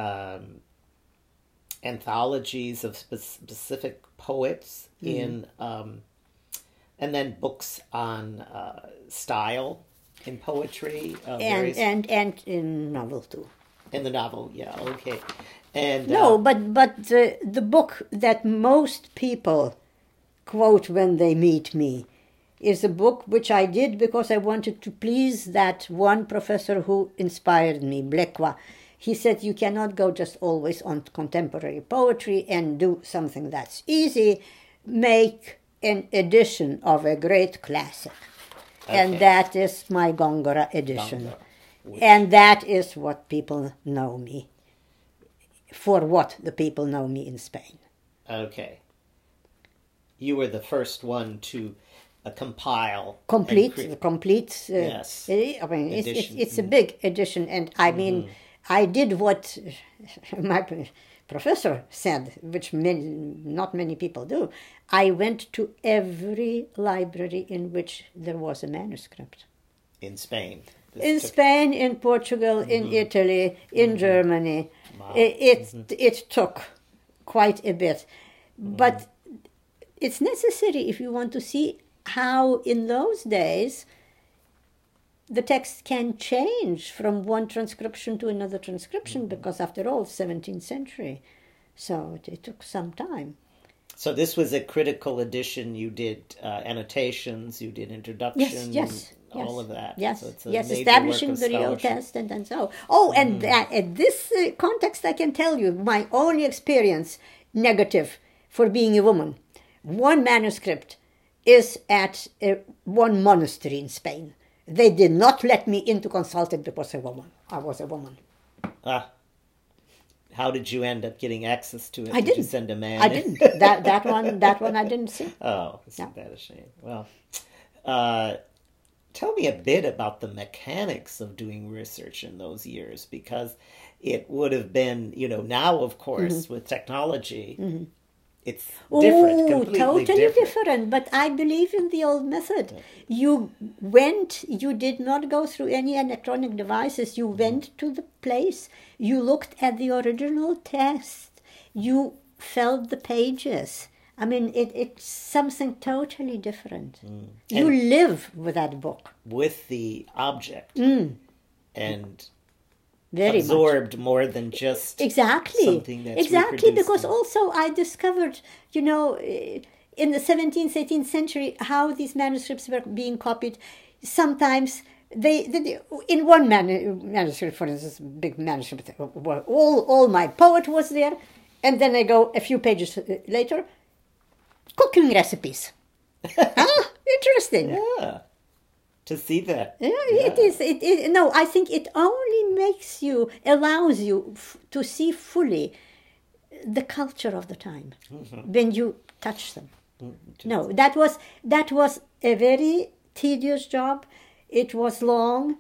anthologies of specific poets in and then books on style in poetry, and in novel too. In the novel, yeah, okay. And No, but the book that most people quote when they meet me is a book which I did because I wanted to please that one professor who inspired me, Blekwa. He said, you cannot go just always on contemporary poetry and do something that's easy. Make an edition of a great classic. Okay. And that is my Gongora edition. Gongora, and that is what people know me. For what the people know me in Spain. Okay. You were the first one to compile. Complete. Yes. I mean, it's a big edition. And I mean, I did what my professor said, which not many people do. I went to every library in which there was a manuscript. In Spain. In Spain, in Portugal, in Italy, in Germany. Wow. It took quite a bit. But it's necessary if you want to see how in those days the text can change from one transcription to another transcription because after all, 17th century. So it took some time. So this was a critical edition. You did annotations, you did introduction, yes, all of that. Yes, so it's a yes, major establishing work of the real scholarship. test and so. Oh, and at this context, I can tell you my only experience negative for being a woman. One manuscript is at one monastery in Spain. They did not let me in to consult it because I was a woman. How did you end up getting access to it? I Did didn't. you send a man? I didn't. That one I didn't see. Oh, isn't that a shame? Well, tell me a bit about the mechanics of doing research in those years, because it would have been, now, of course, with technology, it's different, completely totally different. But I believe in the old method. You did not go through any electronic devices. You went to the place, you looked at the original text, you felt the pages. I mean, it's something totally different. You live with that book. With the object. And very absorbed much. More than just exactly something that's exactly because reproduced. Also I discovered in the 17th 18th century how these manuscripts were being copied. Sometimes they in one manuscript, for instance, big manuscript, all my poet was there, and then I go a few pages later, cooking recipes. Interesting. Yeah. To see that. Yeah, it is. No, I think it only allows you to see fully the culture of the time when you touch them. No, that was a very tedious job. It was long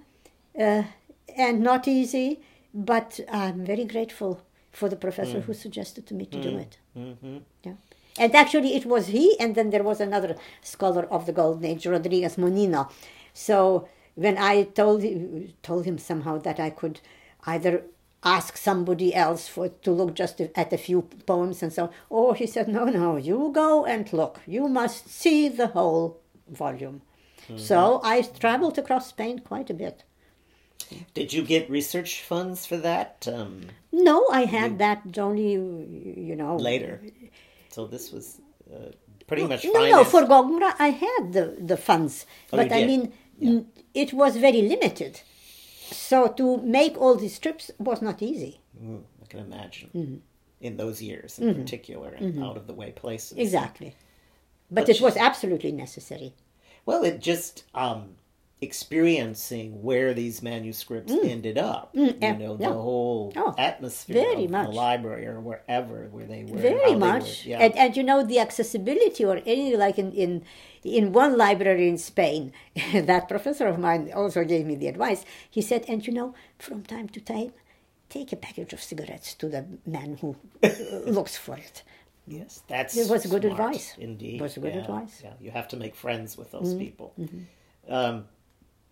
and not easy, but I'm very grateful for the professor who suggested to me to do it. Yeah. And actually it was he, and then there was another scholar of the Golden Age, Rodriguez Monino. So when I told him somehow that I could either ask somebody else to look just at a few poems and so, he said, no, you go and look. You must see the whole volume. So I traveled across Spain quite a bit. Did you get research funds for that? No, I had that only, later. So this was pretty much No, financed. for Gongora I had the funds. But I did? mean, it was very limited. So to make all these trips was not easy. I can imagine. In those years in particular, and out of the way places. Exactly. But it was absolutely necessary. Well, it just experiencing where these manuscripts ended up. The whole atmosphere very of much. the library or where they were. Very how much. They were, And the accessibility or anything like in one library in Spain, that professor of mine also gave me the advice. He said, and from time to time, take a package of cigarettes to the man who looks for it. Yes, that's It was good smart, advice. Indeed. It was good advice. Yeah, you have to make friends with those people.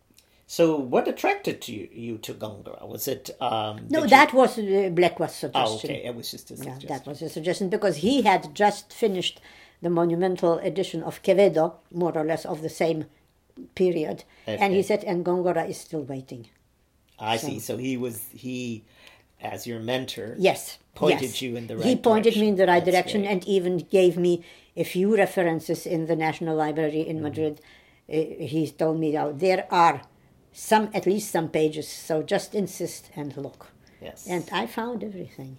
So, what attracted you to Gongora? Was it No, that was Blackwell's Oh, suggestion. okay, it was just a Yeah, suggestion. that was a suggestion because he had just finished the monumental edition of Quevedo, more or less of the same period, and he Okay. said, and Gongora is still waiting. I see. So he, as your mentor, Yes, pointed yes. you in the right He pointed direction. me in the right That's direction great. and even gave me a few references in the National Library Mm-hmm. in Madrid. He told me now there are at least some pages, so just insist and look. Yes. And I found everything.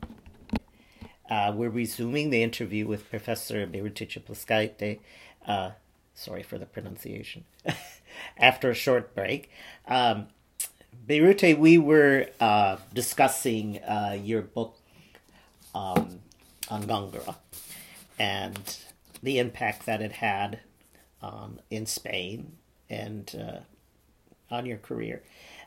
We're resuming the interview with Professor Birute Pliskaite. Sorry for the pronunciation. After a short break. Birute, we were discussing your book on Gongora and the impact that it had in Spain and on your career.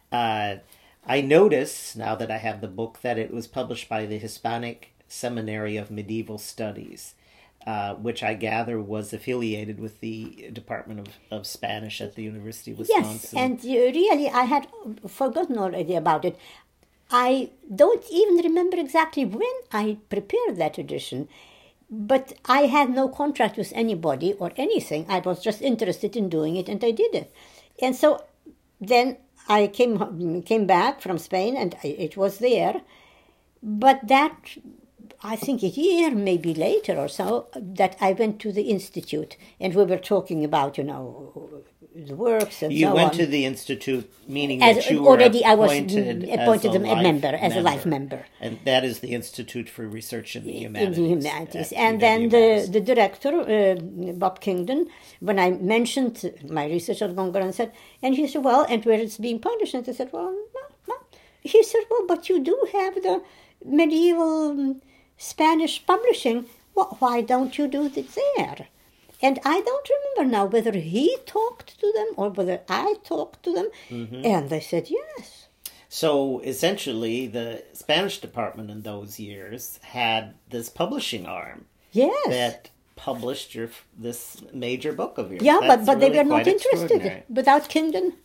I notice, now that I have the book, that it was published by the Hispanic Seminary of Medieval Studies, which I gather was affiliated with the Department of Spanish at the University of Wisconsin. Yes, and really, I had forgotten already about it. I don't even remember exactly when I prepared that edition, but I had no contract with anybody or anything. I was just interested in doing it, and I did it. And so then I came back from Spain, and it was there. But that, I think a year, maybe later or so, that I went to the institute, and we were talking about, the works and You so went on. to the institute, meaning As that you already were I was appointed, appointed as a member, as a life member. and that is the Institute for Research in the Humanities. In the humanities. at And then UW-Madison. the director, Bob Kingdon, when I mentioned my research on Gongora, said, and he said, well, and where it's being published? And I said, well, no. He said, well, but you do have the medieval Spanish publishing. Well, why don't you do it there? And I don't remember now whether he talked to them or whether I talked to them. Mm-hmm. And they said yes. So essentially, the Spanish department in those years had this publishing arm Yes. that published this major book of yours. Yeah, That's but they really were not quite interested. extraordinary. Without Kingdon,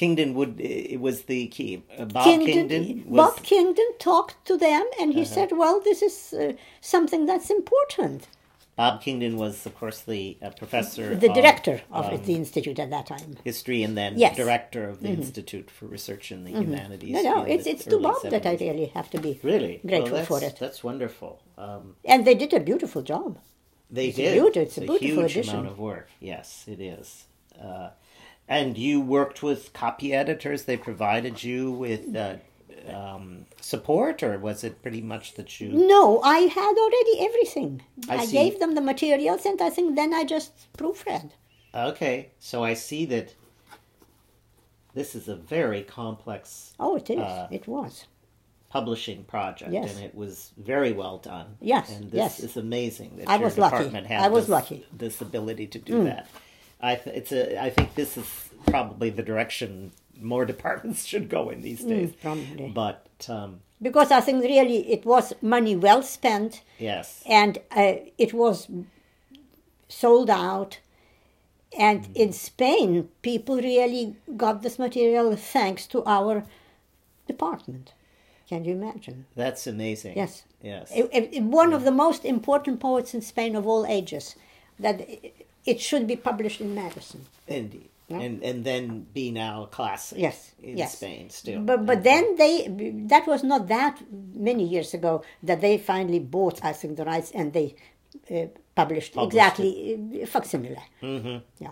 It was the key. Bob Kingdon was. Bob Kingdon talked to them, and he said, well, this is something that's important. Bob Kingdon was, of course, the professor, The director of the institute at that time. history, and then Yes. director of the Institute for Research in the Humanities. No, in it's the to early Bob that I 70s. really have to be Really grateful Well, for it. That's wonderful. And they did a beautiful job. They It's a did. it's a beautiful huge edition. amount of work. Yes, it is. And you worked with copy editors. They provided you with support, or was it pretty much that you? No, I had already everything. I I see. gave them the materials, and I think then I just proofread. Okay, so I see that this is a very complex Oh, it is. It was. publishing project, Yes. and it was very well done. Yes, and this yes. is amazing that I your was lucky. department had I was this, lucky. this ability to do that. I think this is probably the direction more departments should go in these days. Probably. But Because I think really it was money well spent, yes, and it was sold out. And in Spain, people really got this material thanks to our department. Can you imagine? that's amazing. Yes. Yes. One of the most important poets in Spain of all ages, that it should be published in Madison. Indeed. Yeah. And then be now a classic Yes, in yes. Spain still. But then that was not that many years ago that they finally bought, I think, the rights and they published exactly facsimile. Mm-hmm. Yeah.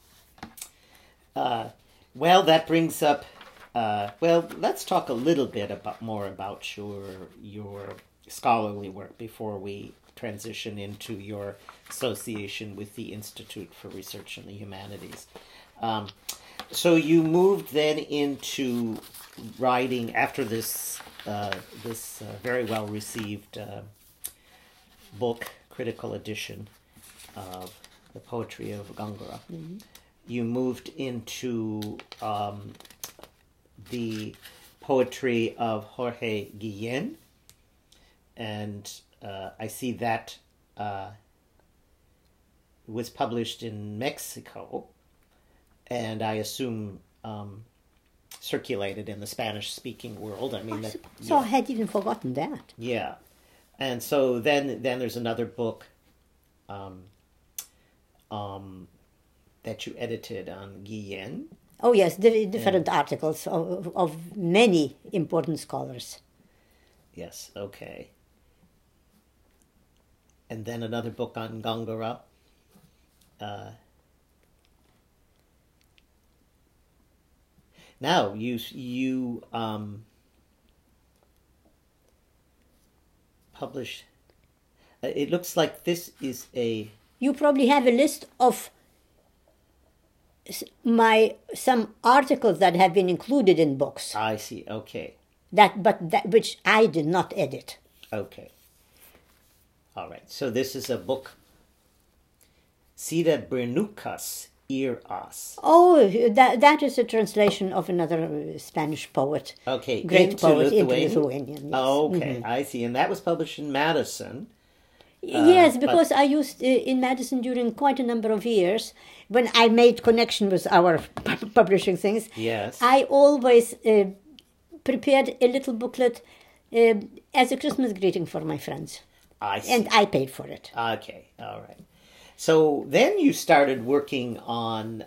Well, that brings up. Let's talk a little bit more about your scholarly work before we transition into your association with the Institute for Research in the Humanities. So you moved then into writing after this very well received book, critical edition of the poetry of Gongora. Mm-hmm. You moved into the poetry of Jorge Guillen, and I see that was published in Mexico, and I assume circulated in the Spanish-speaking world. I mean, So I had even forgotten that. yeah. And so then there's another book that you edited on Guillen. Oh yes, different articles of many important scholars. Yes, okay. And then another book on Gongora. Now you publish. It looks like this is a. You probably have a list of some articles that have been included in books. I see. Okay. Which I did not edit. Okay. All right. So this is a book. Sida Bernucas Ir As. Oh, that is a translation of another Spanish poet. Okay. Great poet into Lithuanian? Lithuanian. Yes. Oh, okay. I see. And that was published in Madison. Yes, because I used in Madison during quite a number of years, when I made connection with our publishing things. Yes. I always prepared a little booklet as a Christmas greeting for my friends. I see. And I paid for it. Okay, all right. So then you started working on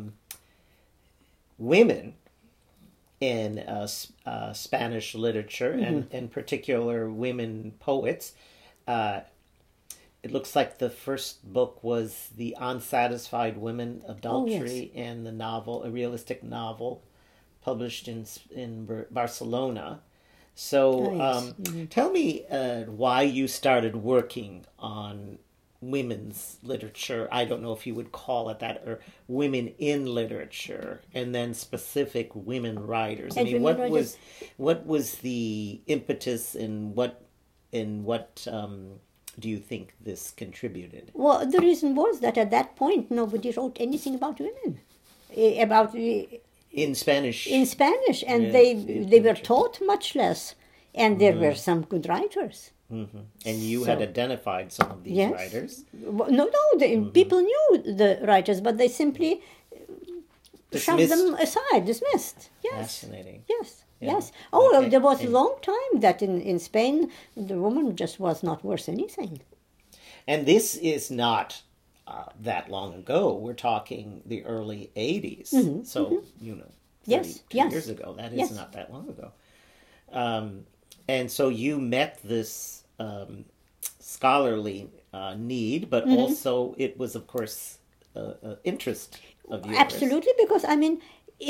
women in Spanish literature, and in particular women poets. It looks like the first book was The Unsatisfied Women, Adultery, and the novel, a realistic novel, published in Barcelona. So tell me why you started working on women's literature. I don't know if you would call it that, or women in literature, and then specific women writers. I mean, what was the impetus, and what do you think this contributed? Well, the reason was that at that point nobody wrote anything about women, in Spanish. In Spanish, and they were taught much less, and there were some good writers. Mm-hmm. And you had identified some of these writers. No, people knew the writers, but they simply shoved them aside, dismissed. Yes. Fascinating. Yes. Yeah. Yes. Oh, Okay. there was a long time that in Spain the woman just was not worth anything. And this is not that long ago. We're talking the early 80s. So, 32 years ago. That is not that long ago. And so you met this scholarly need, but also it was, of course, interest of yours. Absolutely, because I mean,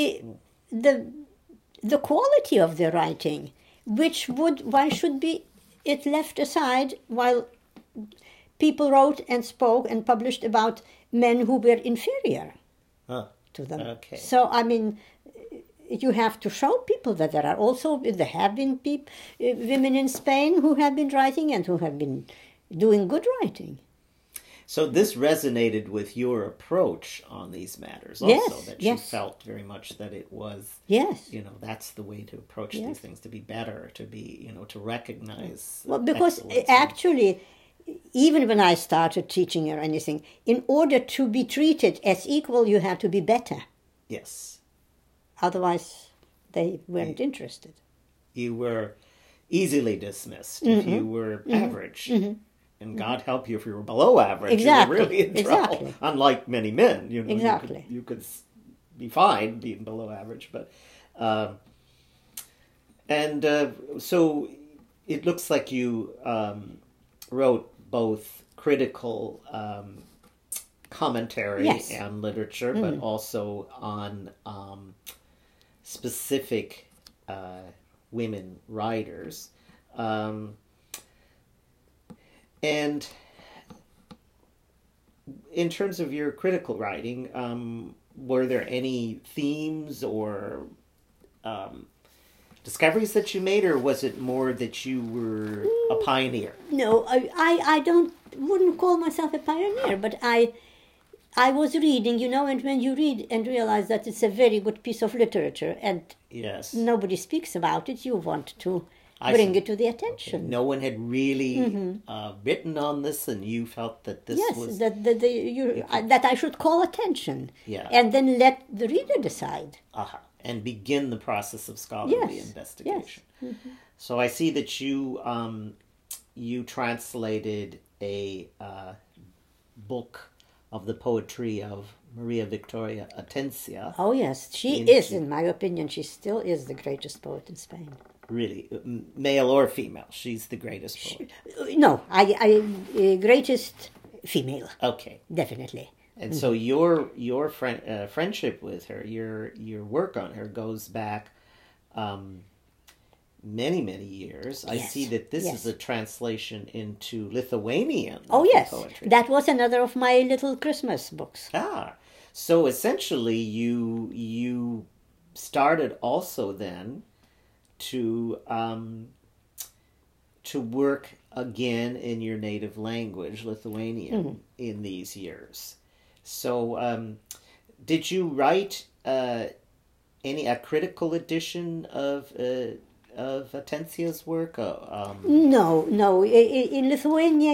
the quality of the writing, why should be it left aside while people wrote and spoke and published about men who were inferior to them. Okay. So, I mean, you have to show people that there have been women in Spain who have been writing and who have been doing good writing. So this resonated with your approach on these matters also, that you felt very much that it was, that's the way to approach these things, to be better, to be, to recognize. Well, because actually, even when I started teaching or anything, in order to be treated as equal, you have to be better. Yes. Otherwise, they weren't interested. You were easily dismissed if you were average. And God help you if you were below average. Exactly. You were really in trouble. Unlike many men, Exactly. You could be fine being below average, but so it looks like you wrote both critical commentary on literature, but also on specific women writers. And in terms of your critical writing, were there any themes or discoveries that you made, or was it more that you were a pioneer? No, I wouldn't call myself a pioneer, but I was reading, and when you read and realize that it's a very good piece of literature and nobody speaks about it, you want to bring it to the attention. Okay. No one had really written on this, and you felt that this was... that I should call attention. Yeah. And then let the reader decide. and begin the process of scholarly Yes, investigation. yes. So I see that you translated a book of the poetry of Maria Victoria Atencia. Oh, yes. She Into- is, in my opinion, she still is the greatest poet in Spain. Really, male or female, she's the greatest poet. No, greatest female, Okay. definitely. And so your friendship with her, your work on her goes back many years. I Yes, see that this yes. is a translation into Lithuanian Oh, yes. poetry. That was another of my little Christmas books. So essentially you started also then to work again in your native language, Lithuanian, in these years. So, did you write a critical edition of Atencia's work? No. In Lithuania,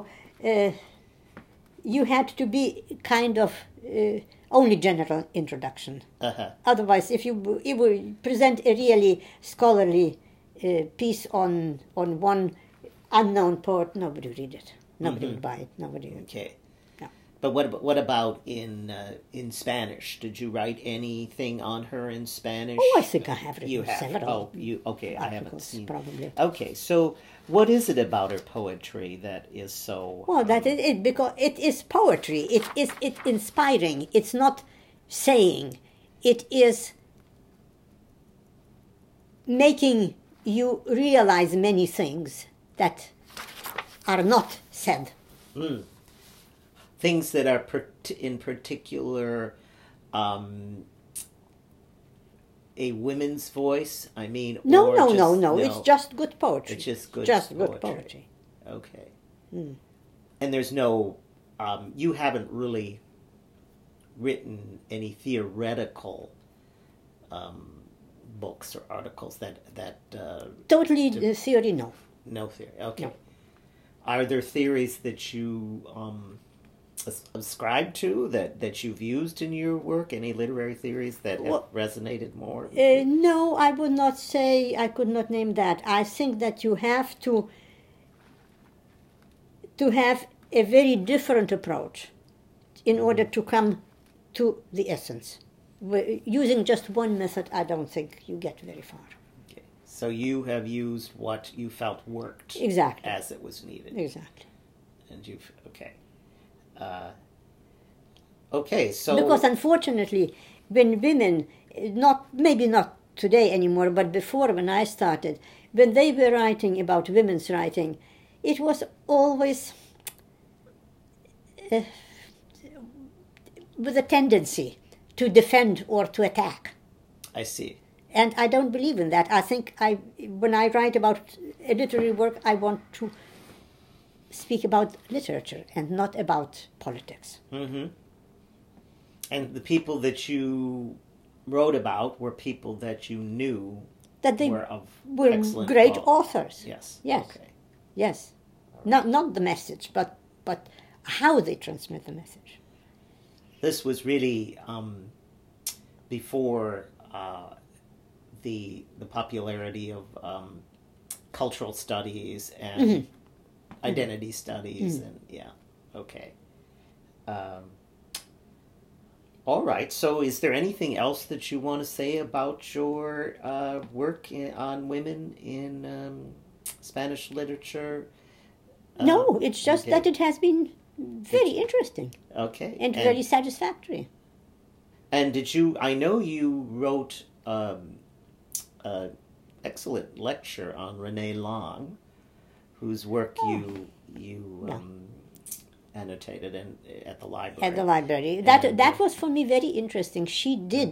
you had to be kind of only general introduction. Otherwise, if you would present a really scholarly piece on one unknown poet, nobody would read it. Nobody would buy it. Nobody would. Okay. No. But what about in Spanish? Did you write anything on her in Spanish? Oh, I think I have written You have. several. Okay. I haven't articles, seen. probably. Okay, so what is it about her poetry that is so? Well, that is it, because it is poetry. It's inspiring. It's not saying. It is making you realize many things that are not said. Things that are in particular a women's voice. I mean, No, or no, just, no, no. It's just good poetry. It's just good. Good poetry. Okay. And there's no. You haven't really written any theoretical books or articles that Totally theory, no. no theory. Okay. No. Are there theories that you ascribe to that you've used in your work? Any literary theories that have resonated more? No, I would not say, I could not name that. I think that you have to have a very different approach in order to come to the essence. Using just one method, I don't think you get very far. Okay. So you have used what you felt worked Exactly. as it was needed. Exactly. And you've, okay. Okay, so... Because unfortunately, when women, maybe not today anymore, but before when I started, when they were writing about women's writing, it was always with a tendency to defend or to attack. I see. And I don't believe in that. I think when I write about a literary work, I want to speak about literature and not about politics. Mm-hmm. And the people that you wrote about were people that you knew That they were excellent great poets. authors. Yes. Yes. Okay. Yes. Not the message, but how they transmit the message. This was really before the popularity of cultural studies and identity studies, and okay. All right. So, is there anything else that you want to say about your work on women in Spanish literature? No, it's just okay. that it has been very interesting Okay. and very satisfactory. And did you? I know you wrote an excellent lecture on Renee Long, whose work you annotated at the library. At the library. That was for me very interesting. She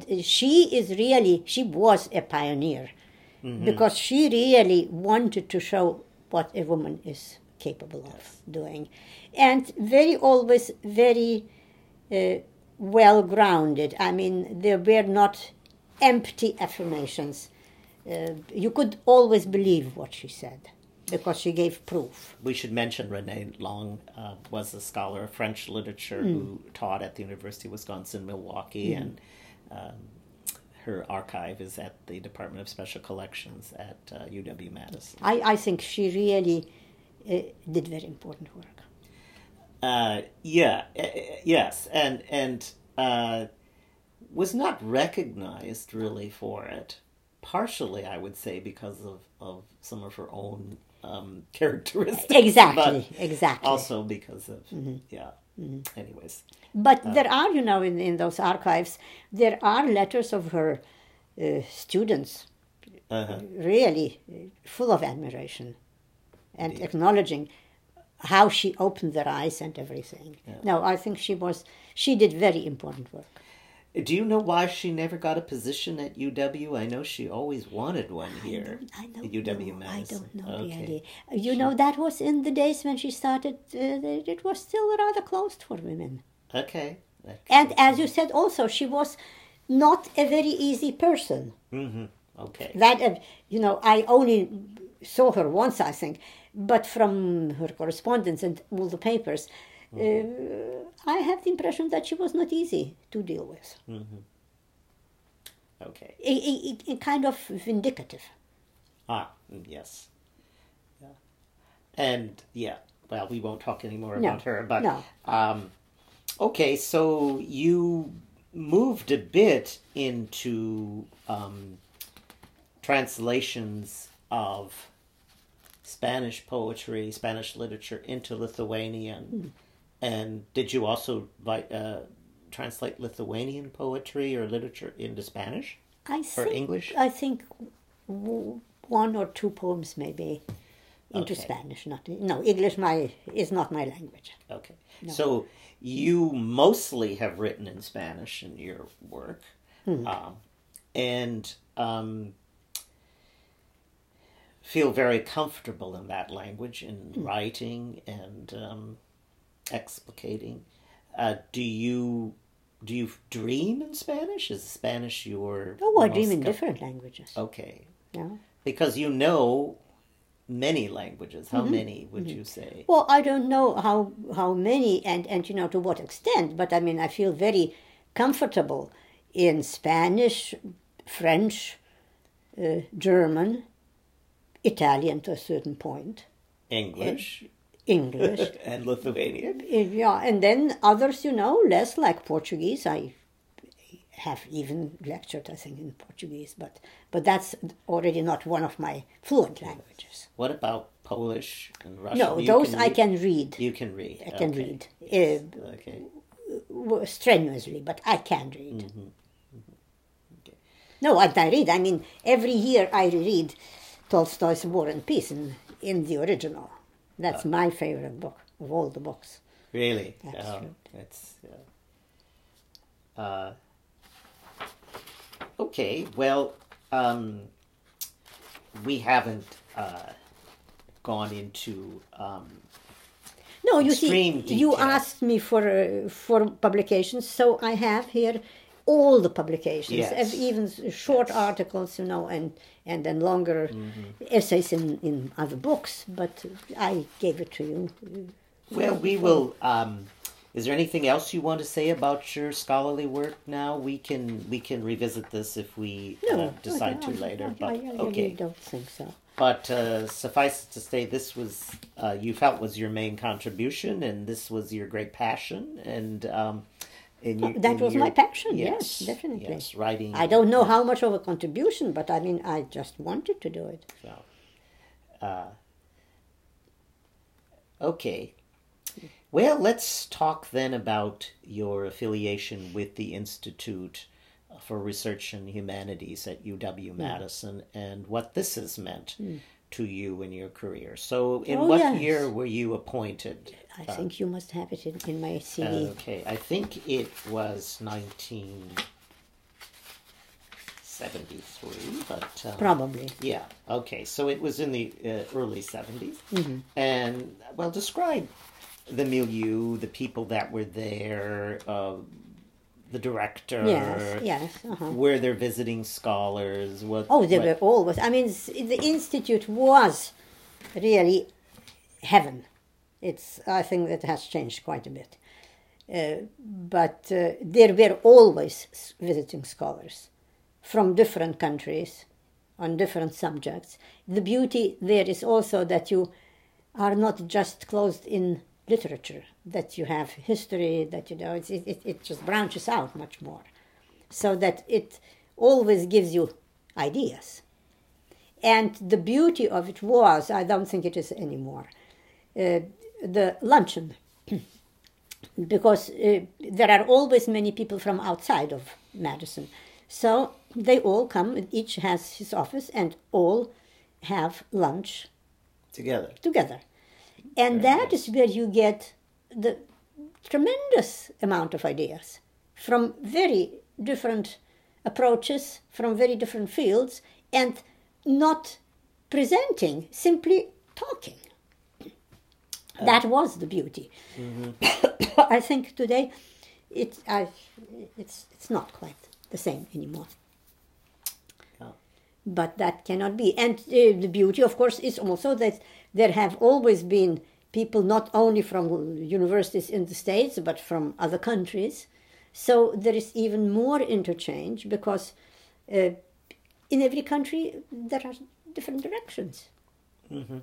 was a pioneer, because she really wanted to show what a woman is capable of doing. And always very well grounded. I mean, there were not empty affirmations. You could always believe what she said, because she gave proof. We should mention Renee Long was a scholar of French literature who taught at the University of Wisconsin-Milwaukee, and her archive is at the Department of Special Collections at UW-Madison. I think she really did very important work. Yes, and was not recognized really for it. Partially, I would say, because of some of her own characteristics. Exactly. Also because of Anyways, but there are, in those archives, there are letters of her students, really full of admiration and acknowledging how she opened their eyes and everything. Yeah. No, I think she did very important work. Do you know why she never got a position at UW? I know she always wanted one here at UW-Madison. I don't know really. That was in the days when she started, it was still rather closed for women. Okay. And as you said also, she was not a very easy person. Mm-hmm. Okay. That, I only saw her once, I think, but from her correspondence and all the papers, I have the impression that she was not easy to deal with. Mm-hmm. Okay. A kind of vindicative. Yes. Yeah. And, well, we won't talk anymore about her, but... No. Okay, so you moved a bit into translations of Spanish poetry, Spanish literature into Lithuanian. And did you also translate Lithuanian poetry or literature into Spanish or English? I think one or two poems maybe into Spanish. English is not my language. Okay. No. So you mostly have written in Spanish in your work. And feel very comfortable in that language, in writing and explicating. Do you dream in Spanish? Is Spanish your... Oh, I dream in different languages. Okay. Yeah. Because you know many languages. How many would you say? Well, I don't know how many and to what extent, but I feel very comfortable in Spanish, French, German, Italian to a certain point. English. And Lithuanian. Yeah, and then others, less, like Portuguese. I have even lectured, I think, in Portuguese, but that's already not one of my fluent languages. What about Polish and Russian? No, those I can read. You can read. I can read. Okay. Strenuously, but I can read. Mm-hmm. Okay. No, I read. Every year I reread Tolstoy's War and Peace in the original. That's my favorite book of all the books. Really? Absolutely. That's okay. Well, we haven't gone into no. You see, detail. You asked me for publications, so I have here all the publications, even short articles, and then longer essays in other books. But I gave it to you. Well, we will. Is there anything else you want to say about your scholarly work now? We can revisit this if we decide to later. But I really don't think so. But suffice it to say, this was you felt was your main contribution, and this was your great passion, and. That was my passion, yes, definitely. Yes, writing. I don't know how much of a contribution, but I just wanted to do it. So, okay. Well, let's talk then about your affiliation with the Institute for Research in Humanities at UW-Madison and what this has meant to you in your career. So in what year were you appointed? I think you must have it in my CV. Okay, I think it was 1973, but... probably. Yeah, okay, so it was in the early 70s. Mm-hmm. And, well, describe the milieu, the people that were there, the director. Yes. Where they're visiting scholars. They were always. The Institute was really heaven. I think that has changed quite a bit. But there were always visiting scholars from different countries on different subjects. The beauty there is also that you are not just closed in literature, that you have history, that it just branches out much more, so that it always gives you ideas. And the beauty of it was, I don't think it is anymore, the luncheon. Because there are always many people from outside of Madison. So they all come, each has his office, and all have lunch Together. And that is where you get the tremendous amount of ideas from very different approaches, from very different fields, and not presenting, simply talking. That was the beauty. Mm-hmm. I think today it's not quite the same anymore. Oh. But that cannot be. And the beauty, of course, is also that there have always been people not only from universities in the States, but from other countries. So there is even more interchange because in every country there are different directions. Mm-hmm.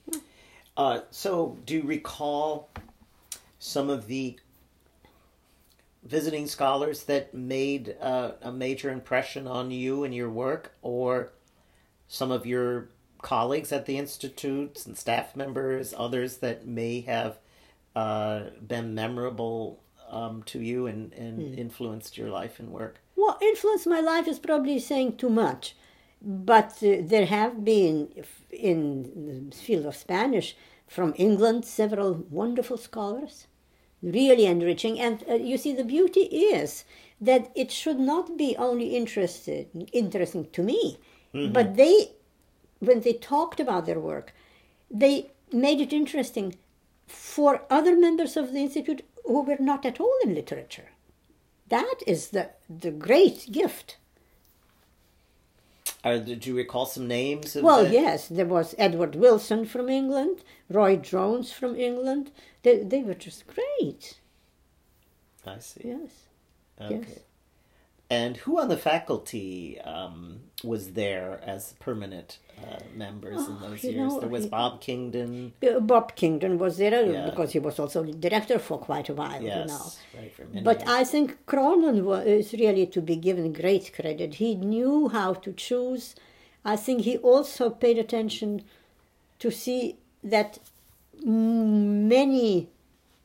So do you recall some of the visiting scholars that made a major impression on you and your work, or some of your colleagues at the institutes and staff members, others that may have been memorable to you and influenced your life and work? Well, influence my life is probably saying too much. But there have been, in the field of Spanish, from England, several wonderful scholars, really enriching. And you see, the beauty is that it should not be only interesting to me, mm-hmm. but when they talked about their work, they made it interesting for other members of the Institute who were not at all in literature. That is the great gift. Did you recall some names? Yes, there was Edward Wilson from England, Roy Jones from England. They were just great. I see. Yes. Okay. Yes. And who on the faculty was there as permanent members in those years? There was Bob Kingdon. Bob Kingdon was there because he was also the director for quite a while. Yes, right. For many but years. I think Cronin is really to be given great credit. He knew how to choose. I think he also paid attention to see that many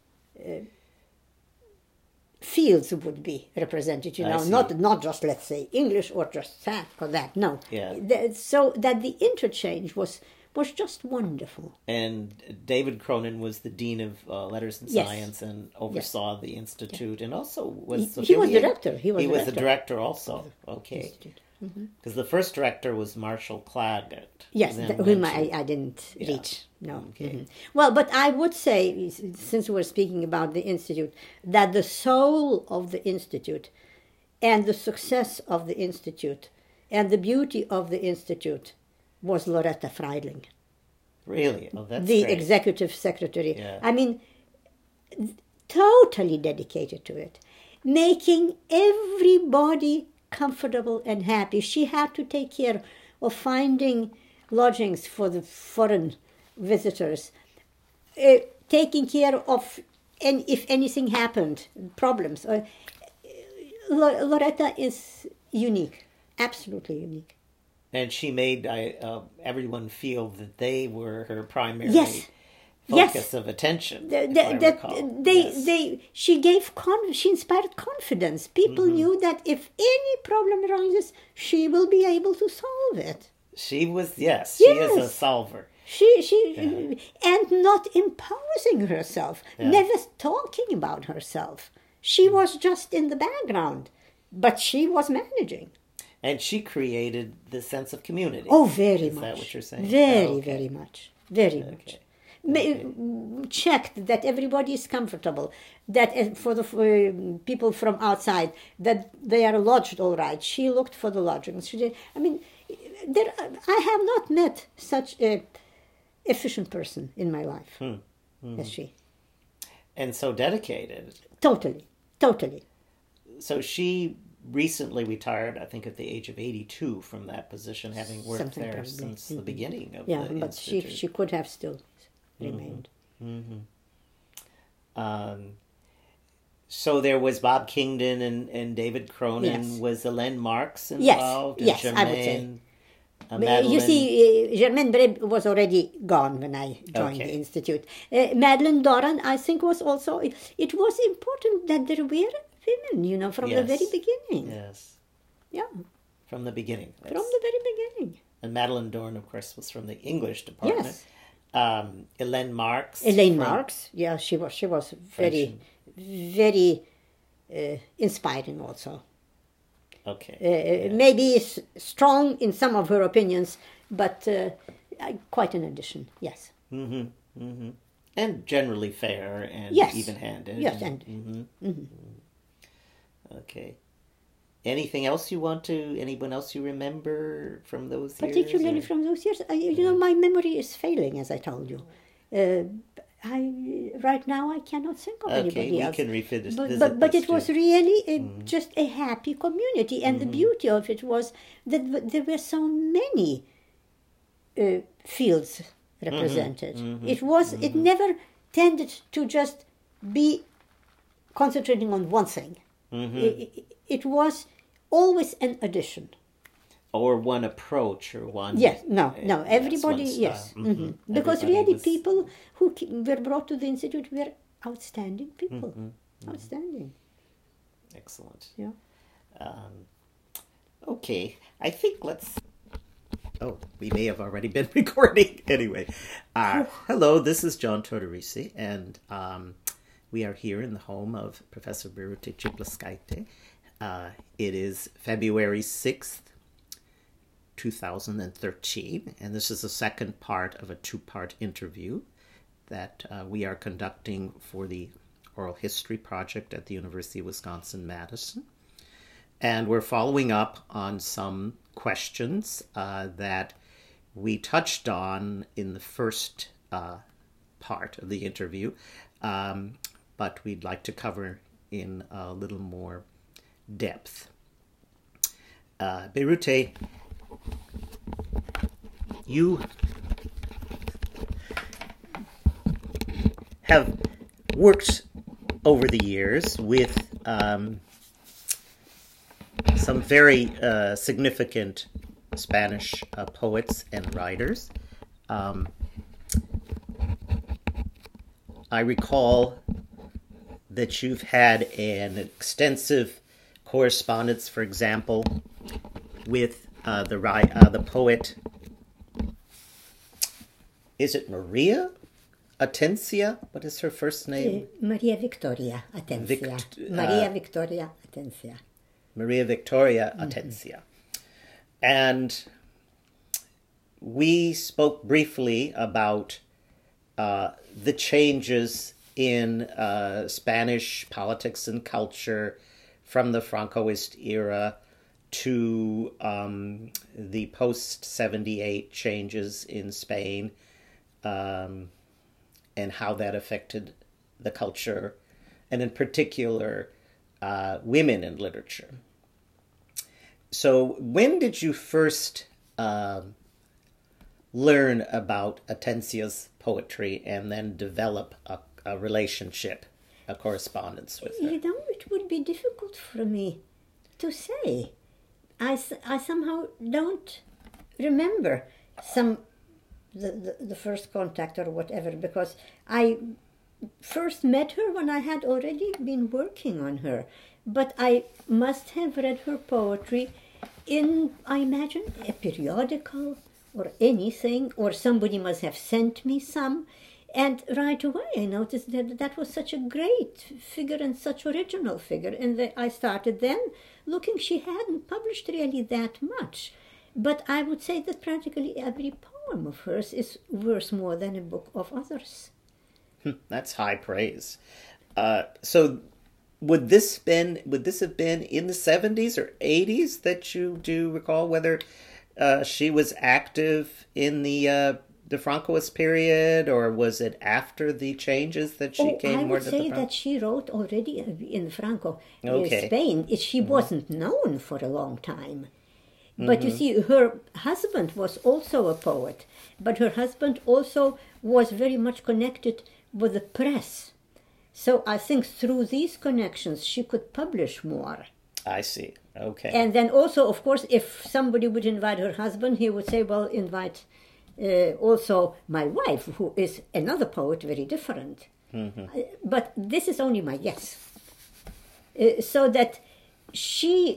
fields would be represented, not just, let's say, English or just that or that. No. Yeah. So that the interchange was just wonderful. And David Cronin was the Dean of Letters and Science and oversaw the Institute, and also was he was director. He was the director also. Okay. Because the first director was Marshall Claggett. Yes, whom I didn't reach. No. Okay. Mm-hmm. Well, but I would say, since we're speaking about the Institute, that the soul of the Institute and the success of the Institute and the beauty of the Institute was Loretta Freidling. Really? Oh, that's the great. executive secretary. Yeah. I mean, totally dedicated to it, making everybody comfortable and happy. She had to take care of finding lodgings for the foreign visitors, taking care of if anything happened, problems. Loretta is unique, absolutely unique. And she made everyone feel that they were her primary focus of attention. She inspired confidence. People knew that if any problem arises, she will be able to solve it. She was, she is a solver. And not imposing herself, never talking about herself. She was just in the background, but she was managing. And she created the sense of community. Oh, very much. Is that what you're saying? Very much. Very much. Checked that everybody is comfortable, that for the people from outside, that they are lodged all right. She looked for the lodgings. She did. I mean, I have not met such a efficient person in my life as she. And so dedicated. Totally. So she recently retired, I think, at the age of 82 from that position, having worked Something there probably. since the beginning of Yeah, the but institute. she could have still remained. So there was Bob Kingdon and David Cronin. Yes. Was Elaine Marx Yes, involved? yes, and I would say. Germaine, You Madeline? see, Germaine Bray was already gone when I joined Okay. the institute. Madeline Doran, I think, was also. It was important that there were women, from the Yes. very beginning. Yes, Yeah, from the beginning. from the very beginning. And Madeline Dorn, of course, was from the English department. Yes. Elaine Marx. Elaine from- Marx, yeah, she was French. very inspiring also. Okay. Maybe strong in some of her opinions, but quite an addition, yes. And generally fair and Yes. even-handed. Yes, and Okay. Anything else anyone else you remember from those years? particularly or- from those years, my memory is failing, as I told you. Right now I cannot think of Okay, anybody we else. can revisit But this it was too. really just a happy community, and the beauty of it was that there were so many fields represented. It never tended to just be concentrating on one thing. It was always an addition. Or one approach or one... Yes, no, that's everybody, one yes. style. Mhm. Because Everybody really was- people who were brought to the Institute were outstanding people. Outstanding, Excellent. yeah. Okay, I think let's... Oh, we may have already been recording. Anyway, hello, this is John Tortorisi, and we are here in the home of Professor Birute Ciblaskaite. It is February 6th, 2013, and this is the second part of a two-part interview that we are conducting for the Oral History Project at the University of Wisconsin-Madison. And we're following up on some questions that we touched on in the first part of the interview, but we'd like to cover in a little more depth. Birute, you have worked over the years with some very significant Spanish poets and writers. I recall that you've had an extensive correspondence, for example, with the poet. Is it Maria Atencia? What is her first name? Maria Victoria Atencia. Maria Victoria Atencia. Maria Victoria Atencia. And we spoke briefly about the changes in Spanish politics and culture from the Francoist era to the post-78 changes in Spain, and how that affected the culture, and in particular, women in literature. So when did you first learn about Atencia's poetry and then develop a relationship, a correspondence with her? It would be difficult for me to say. I somehow don't remember the first contact or whatever, because I first met her when I had already been working on her. But I must have read her poetry in, I imagine, a periodical or anything, or somebody must have sent me some. And right away I noticed that was such a great figure and such original figure. And I started then looking. She hadn't published really that much. But I would say that practically every poem of hers is worth more than a book of others. That's high praise. So would this have been in the 70s or 80s that you do recall, whether she was active in the the Francoist period, or was it after the changes that she came I more would to say the that she wrote already in Franco, Okay. Spain. She wasn't known for a long time. But you see, her husband was also a poet, but her husband also was very much connected with the press. So I think through these connections, she could publish more. I see. Okay. And then also, of course, if somebody would invite her husband, he would say, well, invite also my wife, who is another poet, very different. But this is only my guess. So that she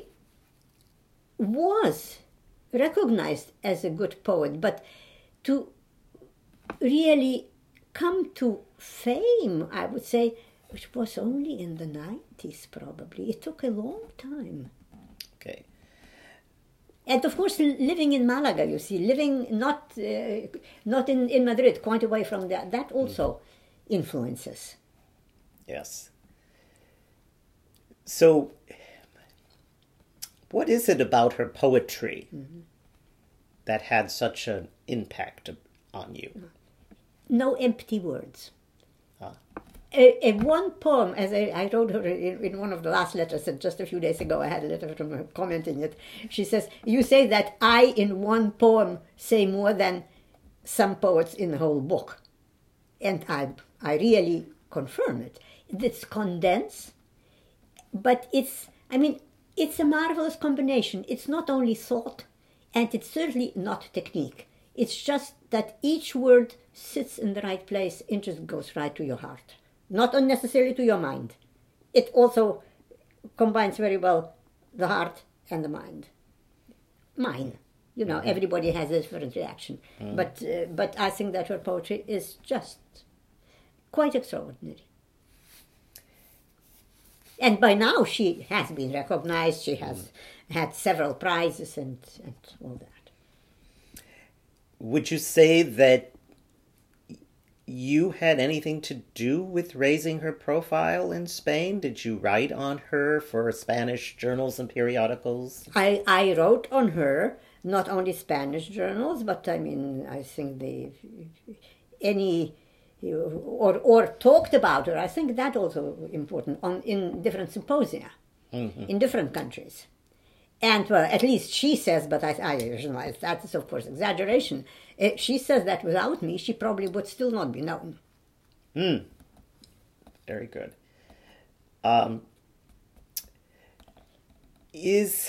was recognized as a good poet, but to really come to fame, I would say, which was only in the 90s probably. It took a long time. Okay. And of course, living in Malaga, you see, living not in Madrid, quite away from that also influences. Yes. So, what is it about her poetry that had such an impact on you? No empty words. Ah. One poem, as I wrote her in one of the last letters, and just a few days ago I had a letter from her commenting it. She says, you say that I in one poem say more than some poets in the whole book. And I really confirm it. It's condensed, but it's a marvelous combination. It's not only thought, and it's certainly not technique. It's just that each word sits in the right place and just goes right to your heart. Not unnecessarily to your mind. It also combines very well the heart and the mind. Mine. Everybody has a different reaction. But I think that her poetry is just quite extraordinary. And by now she has been recognized. She has had several prizes and all that. Would you say that you had anything to do with raising her profile in Spain? Did you write on her for Spanish journals and periodicals? I wrote on her, not only Spanish journals, but I think or talked about her. I think that also important in different symposia in different countries. And well, at least she says, but I realize that is of course exaggeration. She says that without me, she probably would still not be known. Very good. Is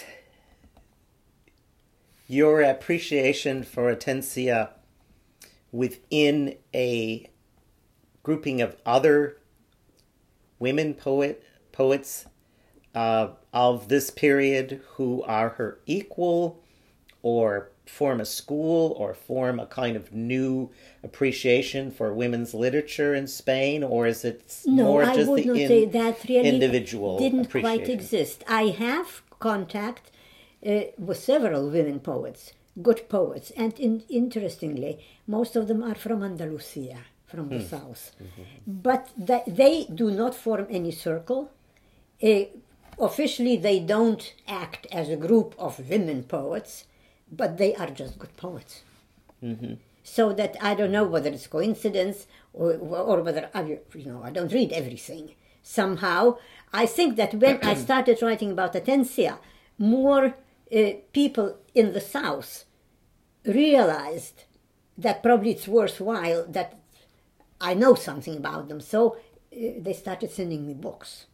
your appreciation for Atencia within a grouping of other women poets of this period who are her equal, or form a school, or form a kind of new appreciation for women's literature in Spain, or is it more just I would the not say that really individual didn't appreciation? quite exist. I have contact with several women poets, good poets, and interestingly, most of them are from Andalusia, from the south. But they do not form any circle. Officially, they don't act as a group of women poets, but they are just good poets. So that I don't know whether it's coincidence or whether, I don't read everything. Somehow, I think that when I started writing about Atencia, more people in the South realized that probably it's worthwhile that I know something about them. So they started sending me books.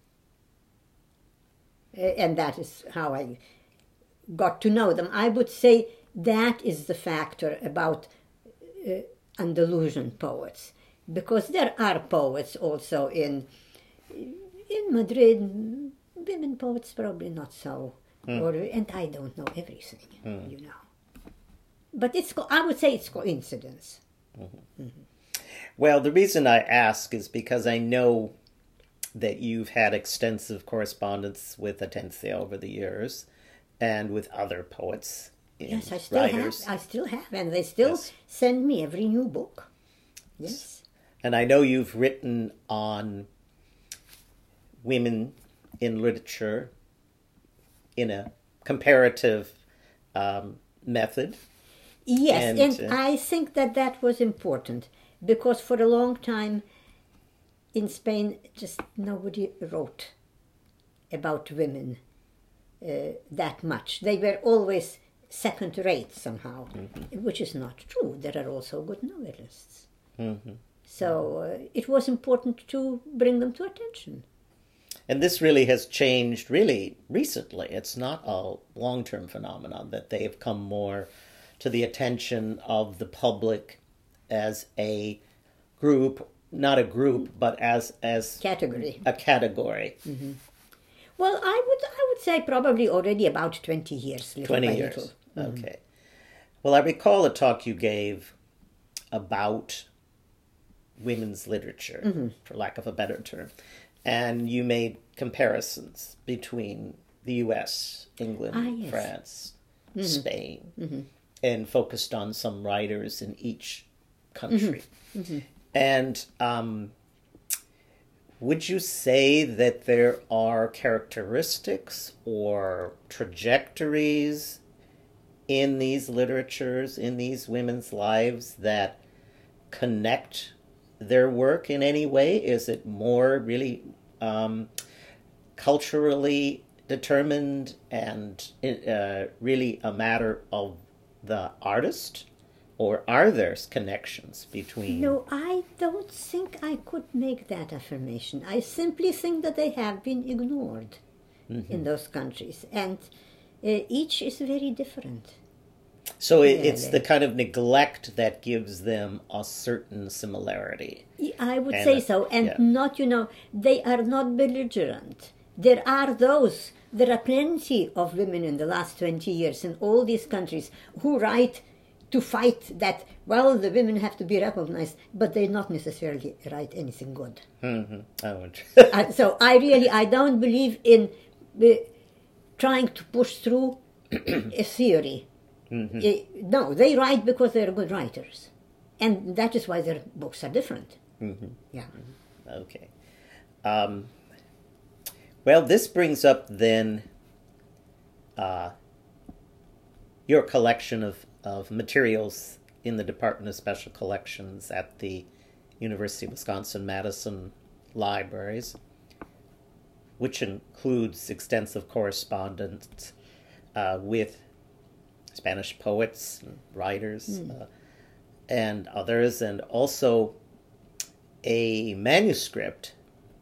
And that is how I got to know them. I would say that is the factor about Andalusian poets, because there are poets also in Madrid, women poets probably not so, and I don't know everything, But I would say it's coincidence. Well, the reason I ask is because I know that you've had extensive correspondence with Atencia over the years, and with other poets. Yes, I still have, and they still send me every new book. Yes. And I know you've written on women in literature in a comparative method. Yes, and I think that was important because for a long time in Spain, just nobody wrote about women that much. They were always second rate somehow, which is not true. There are also good novelists. So it was important to bring them to attention. And this really has changed really recently. It's not a long-term phenomenon that they have come more to the attention of the public as a group, not a group, but as category. A category. Well, I would say probably already about 20 years. 20 years. Okay. Well, I recall a talk you gave about women's literature, for lack of a better term, and you made comparisons between the U.S., England, France, Spain, and focused on some writers in each country. And would you say that there are characteristics or trajectories in these literatures, in these women's lives that connect their work in any way? Is it more really culturally determined and really a matter of the artist? Or are there connections between... No, I don't think I could make that affirmation. I simply think that they have been ignored in those countries. And each is very different. So it's the kind of neglect that gives them a certain similarity. I would say so. And not, they are not belligerent. There are plenty of women in the last 20 years in all these countries who write to fight that, well, the women have to be recognized, but they not necessarily write anything good. So I don't believe in trying to push through a theory. No, they write because they're good writers. And that is why their books are different. Yeah. Okay. Well, this brings up then your collection of materials in the Department of Special Collections at the University of Wisconsin-Madison libraries, which includes extensive correspondence with Spanish poets and writers and others, and also a manuscript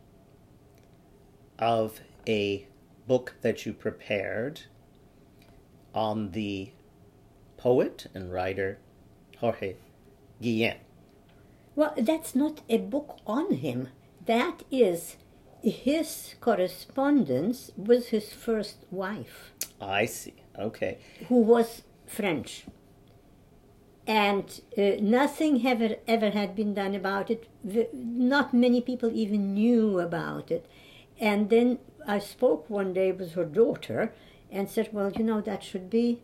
of a book that you prepared on the poet and writer Jorge Guillén. Well, that's not a book on him. That is his correspondence with his first wife. I see. Okay. Who was French. And nothing ever had been done about it. Not many people even knew about it. And then I spoke one day with her daughter and said, well, that should be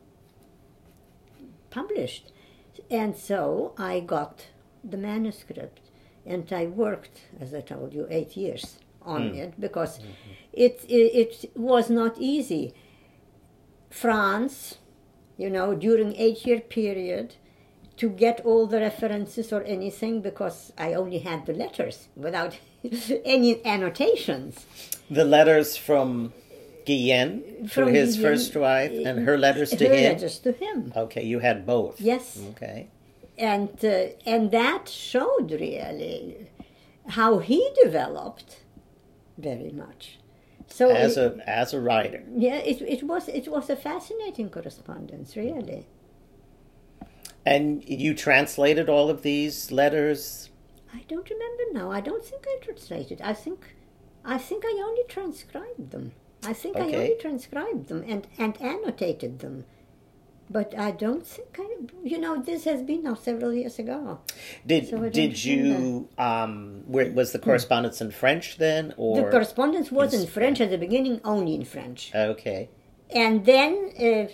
published. And so I got the manuscript, and I worked, as I told you, 8 years on it, because it was not easy. France, during 8-year period, to get all the references or anything, because I only had the letters without any annotations. The letters from Guillén to his first wife, and her letters to him? Her letters to him. Okay, you had both. Yes. Okay. And that showed really how he developed very much. So as a writer. Yeah, it was a fascinating correspondence, really. And you translated all of these letters? I don't remember now. I don't think I translated. I think I only transcribed them. I only transcribed them and annotated them. But I don't think this has been now several years ago. Did you was the correspondence in French then, or the correspondence was in French at the beginning, only in French. Okay. And then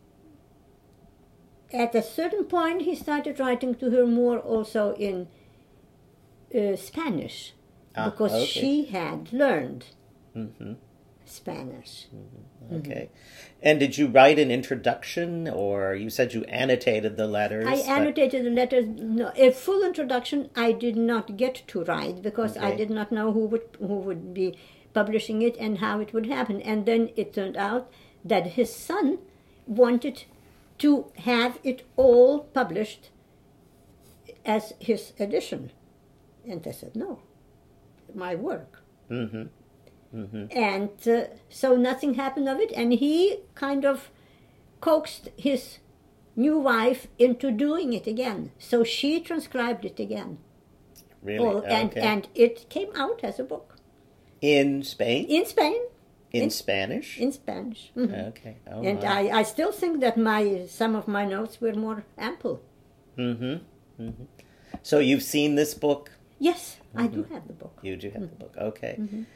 at a certain point he started writing to her more also in Spanish, because she had learned Spanish. Okay. And did you write an introduction, or you said you annotated the letters? I annotated the letters. No, a full introduction I did not get to write because I Okay. did not know who would be publishing it and how it would happen. And then it turned out that his son wanted to have it all published as his edition, and I said no, my work. Mm-hmm. And so nothing happened of it, and he kind of coaxed his new wife into doing it again. So she transcribed it again. Really? Okay. And it came out as a book. In Spain? In Spain. In Spanish? In Spanish. Mhm. Okay. Oh, And wow. I still think that some of my notes were more ample. So you've seen this book? Yes, I do have the book. You do have the book. Okay.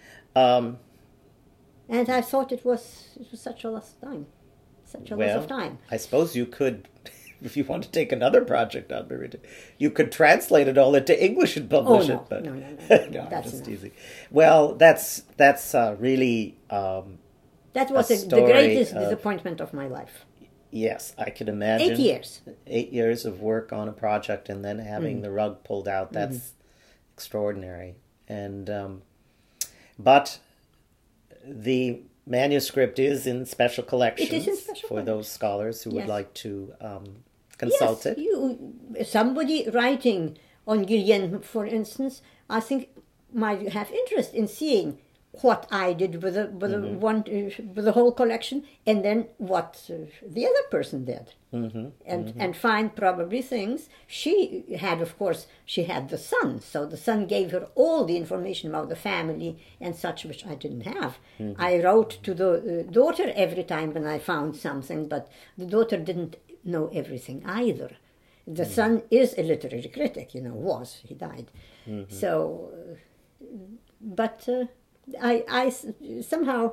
And I thought it was such a lost time. Such a loss of time. I suppose you could, if you want to take another project on Merida, you could translate it all into English and publish no. it. But No, I'm that's just enough. teasing. Well, that's really That was the story greatest of- disappointment of my life. yes, I could imagine. 8 years. 8 years of work on a project and then having the rug pulled out. That's extraordinary. And but the manuscript is in special collections It is in special for those scholars who would Yes. like to consult it. Somebody writing on Guillen, for instance, I think might have interest in seeing what I did with the whole collection, and then what the other person did, and find probably things. She had, of course, she had the son, so the son gave her all the information about the family and such, which I didn't have. I wrote to the daughter every time when I found something, but the daughter didn't know everything either. The son is a literary critic, he died. So, but I somehow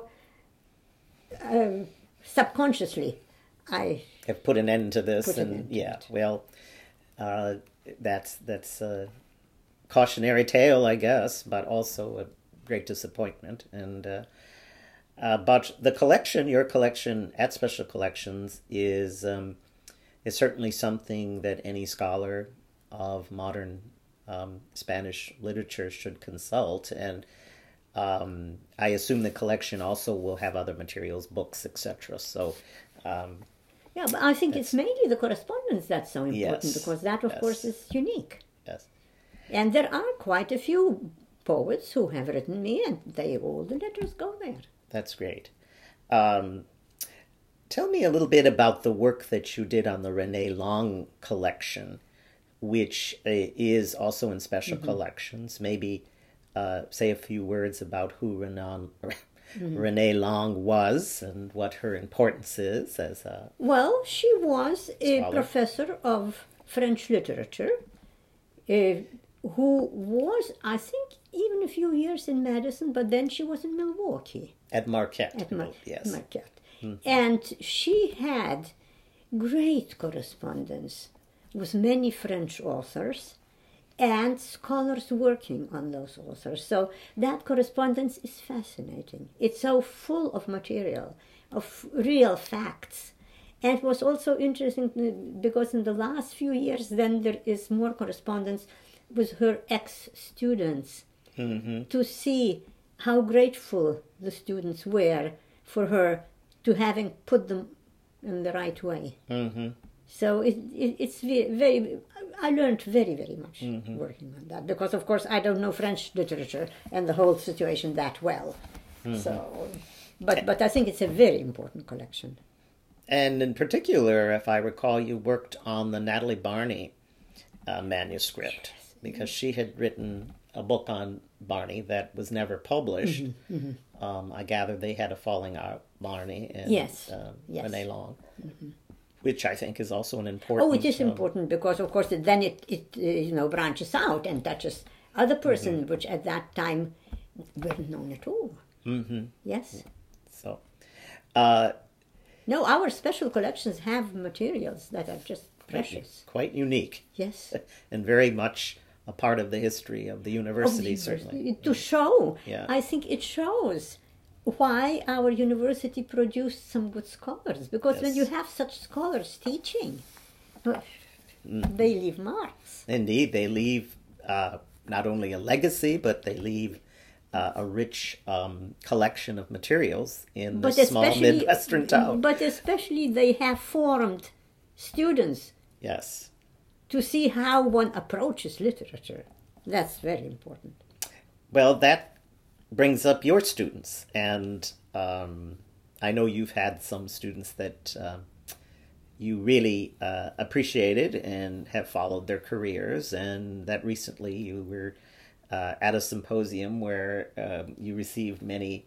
subconsciously I Have put an end to this, Put an and end to yeah, it. well, that's a cautionary tale, I guess, but also a great disappointment. And but the collection, your collection at Special Collections, is certainly something that any scholar of modern Spanish literature should consult. And I assume the collection also will have other materials, books, etc. So. yeah, but I think it's mainly the correspondence that's so important, Yes, because that, of yes. course, is unique. Yes. And there are quite a few poets who have written me, and all the letters go there. That's great. Tell me a little bit about the work that you did on the René Long collection, which is also in special collections. Maybe say a few words about who René Long was and what her importance is as a... Well, she was a Scholar. professor of French literature, who was, I think, even a few years in Madison, but then she was in Milwaukee. At Marquette. At yes. Marquette. And she had great correspondence with many French authors and scholars working on those authors. So that correspondence is fascinating. It's so full of material, of real facts. And it was also interesting because in the last few years, then there is more correspondence with her ex-students to see how grateful the students were for her to having put them in the right way. So it's very, I learned very, very much working on that, because of course I don't know French literature and the whole situation that well. So, but I think it's a very important collection. And in particular, if I recall, you worked on the Natalie Barney manuscript, because she had written a book on Barney that was never published. I gather they had a falling out, Barney and Yes. René Long, which I think is also an important... Oh, it is important because, of course, then it branches out and touches other persons which at that time weren't known at all. Yes. So, No, our special collections have materials that are just precious. quite unique Yes. and very much a part of the history of the university, certainly. To show, Yeah. I think it shows why our university produced some good scholars. Because when Yes. you have such scholars teaching, they leave marks. Indeed, they leave not only a legacy, but they leave a rich collection of materials in this small Midwestern town. But especially they have formed students Yes. to see how one approaches literature. That's very important. Well, that brings up your students, and I know you've had some students that you really appreciated and have followed their careers, and that recently you were at a symposium where you received many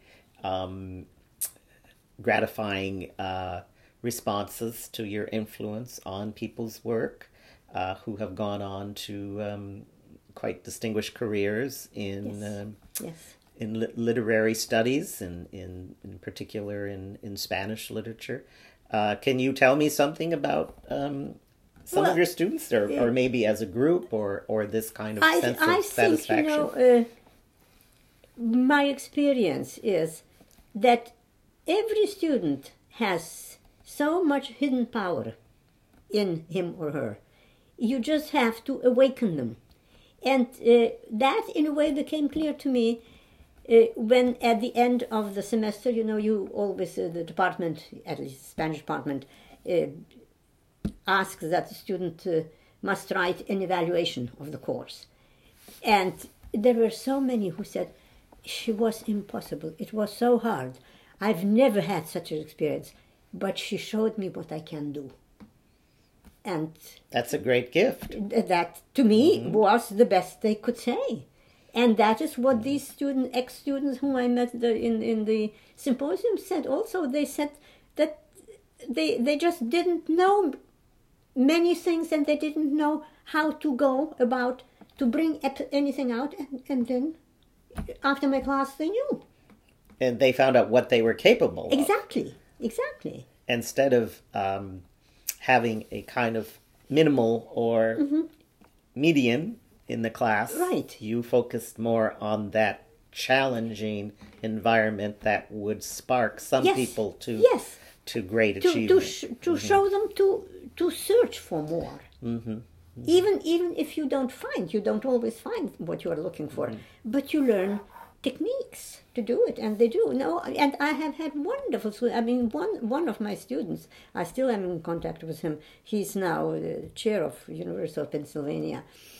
gratifying responses to your influence on people's work who have gone on to quite distinguished careers in Yes. in literary studies, and in particular in Spanish literature. Can you tell me something about some of Well, your students, or maybe as a group, or this kind of sense I of think, satisfaction? My experience is that every student has so much hidden power in him or her. You just have to awaken them. And that, in a way, became clear to me when at the end of the semester, you always, the department, at least Spanish department, asks that the student must write an evaluation of the course. And there were so many who said, she was impossible. It was so hard. I've never had such an experience, but she showed me what I can do. And That's a great gift. that, to me, was the best they could say. And that is what these ex-students whom I met in the symposium said also. They said that they just didn't know many things, and they didn't know how to go about to bring anything out. And then, after my class, they knew. And they found out what they were capable of. Exactly. Instead of having a kind of minimal or median in the class, Right. you focused more on that challenging environment that would spark some Yes. people to Yes. to great To achievement. show them to search for more. Even if you don't always find what you are looking for, but you learn techniques to do it, and they do. No, and I have had wonderful students. I mean, one of my students, I still am in contact with him. He's now the chair of University of Pennsylvania